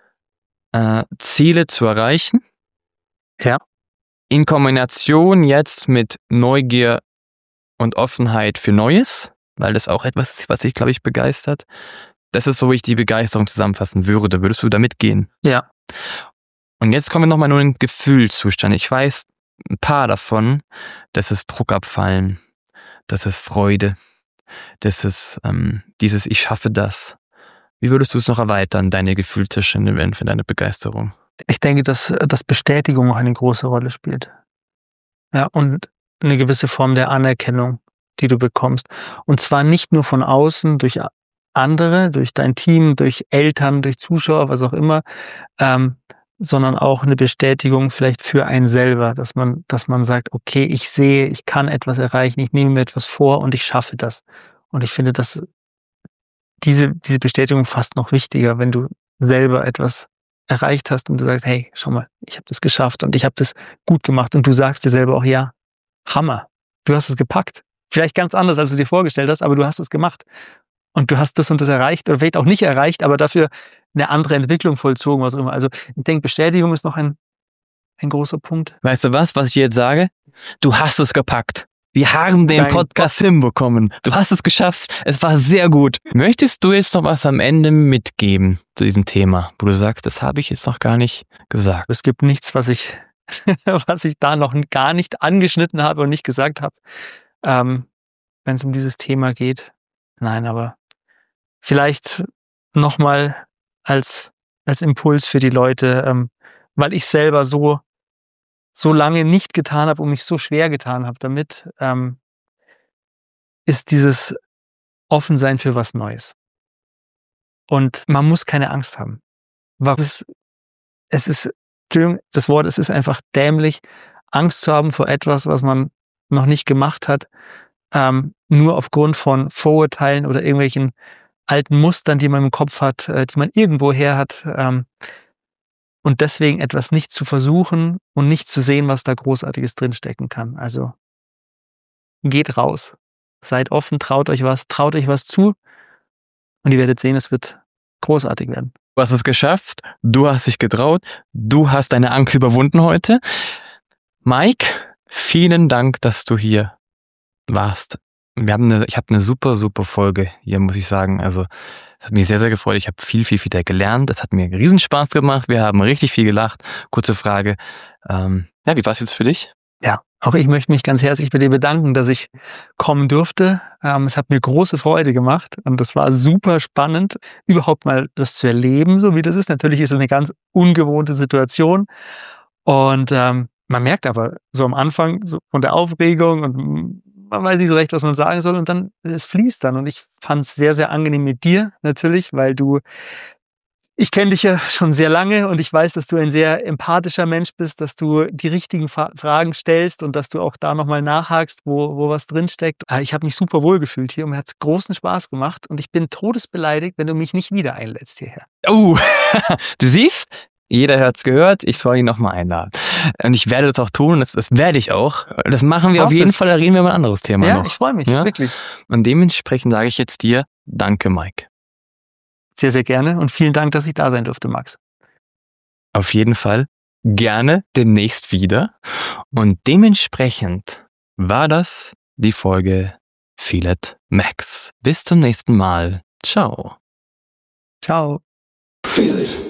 äh, Ziele zu erreichen. Ja. In Kombination jetzt mit Neugier und Offenheit für Neues, weil das auch etwas ist, was dich, glaube ich, begeistert. Das ist so, wie ich die Begeisterung zusammenfassen würde. Würdest du da mitgehen? Ja. Und jetzt kommen wir nochmal nur in den Gefühlszustand. Ich weiß ein paar davon. Das ist Druckabfallen, das ist Freude, das ist ähm, dieses Ich schaffe das. Wie würdest du es noch erweitern, deine Gefühlszustände für deine Begeisterung? Ich denke, dass, dass Bestätigung auch eine große Rolle spielt. Ja, und eine gewisse Form der Anerkennung, die du bekommst. Und zwar nicht nur von außen, durch andere, durch dein Team, durch Eltern, durch Zuschauer, was auch immer, ähm, sondern auch eine Bestätigung vielleicht für einen selber, dass man, dass man sagt, okay, ich sehe, ich kann etwas erreichen, ich nehme mir etwas vor und ich schaffe das. Und ich finde, dass diese, diese Bestätigung fast noch wichtiger, wenn du selber etwas erreicht hast und du sagst, hey, schau mal, ich habe das geschafft und ich habe das gut gemacht und du sagst dir selber auch, ja, Hammer, du hast es gepackt. Vielleicht ganz anders, als du dir vorgestellt hast, aber du hast es gemacht. Und du hast das und das erreicht oder vielleicht auch nicht erreicht, aber dafür eine andere Entwicklung vollzogen, was auch immer. Also ich denke, Bestätigung ist noch ein, ein großer Punkt. Weißt du was, was ich jetzt sage? Du hast es gepackt. Wir haben den Dein Podcast hinbekommen. Du hast es geschafft. Es war sehr gut. Möchtest du jetzt noch was am Ende mitgeben zu diesem Thema, wo du sagst, das habe ich jetzt noch gar nicht gesagt? Es gibt nichts, was ich, was ich da noch gar nicht angeschnitten habe und nicht gesagt habe, ähm, wenn es um dieses Thema geht. Nein, aber vielleicht nochmal als, als Impuls für die Leute, ähm, weil ich selber so, so lange nicht getan habe und mich so schwer getan habe damit, ähm, ist dieses Offensein für was Neues. Und man muss keine Angst haben. Was es ist, Entschuldigung, das Wort, es ist einfach dämlich, Angst zu haben vor etwas, was man noch nicht gemacht hat, ähm, nur aufgrund von Vorurteilen oder irgendwelchen alten Mustern, die man im Kopf hat, äh, die man irgendwo her hat, ähm, und deswegen etwas nicht zu versuchen und nicht zu sehen, was da Großartiges drinstecken kann. Also geht raus, seid offen, traut euch was, traut euch was zu und ihr werdet sehen, es wird großartig werden. Du hast es geschafft, du hast dich getraut, du hast deine Angst überwunden heute. Mike, vielen Dank, dass du hier warst. Wir haben eine, ich habe eine super, super Folge hier, muss ich sagen. Also es hat mich sehr, sehr gefreut. Ich habe viel, viel wieder gelernt. Es hat mir riesen Spaß gemacht. Wir haben richtig viel gelacht. Kurze Frage. Ähm, ja, wie war es jetzt für dich? Ja, auch ich möchte mich ganz herzlich bei dir bedanken, dass ich kommen durfte. Ähm, es hat mir große Freude gemacht und das war super spannend, überhaupt mal das zu erleben, so wie das ist. Natürlich ist es eine ganz ungewohnte Situation und ähm, man merkt aber so am Anfang so von der Aufregung und man weiß nicht so recht, was man sagen soll und dann, es fließt dann und ich fand es sehr, sehr angenehm mit dir natürlich, weil du Ich kenne dich ja schon sehr lange und ich weiß, dass du ein sehr empathischer Mensch bist, dass du die richtigen Fa- Fragen stellst und dass du auch da nochmal nachhakst, wo, wo was drinsteckt. Äh, Ich habe mich super wohl gefühlt hier und mir hat es großen Spaß gemacht und ich bin todesbeleidigt, wenn du mich nicht wieder einlädst hierher. Oh, du siehst, jeder hat's gehört, ich soll ihn nochmal einladen. Und ich werde das auch tun, das, das werde ich auch. Das machen wir Hoffe auf jeden es. Fall, da reden wir über ein anderes Thema Ja, noch. ich freue mich, Ja? wirklich. Und dementsprechend sage ich jetzt dir, danke Mike. Sehr, sehr gerne und vielen Dank, dass ich da sein durfte, Max. Auf jeden Fall gerne demnächst wieder. Und dementsprechend war das die Folge Feel It Max. Bis zum nächsten Mal. Ciao. Ciao. Feel it.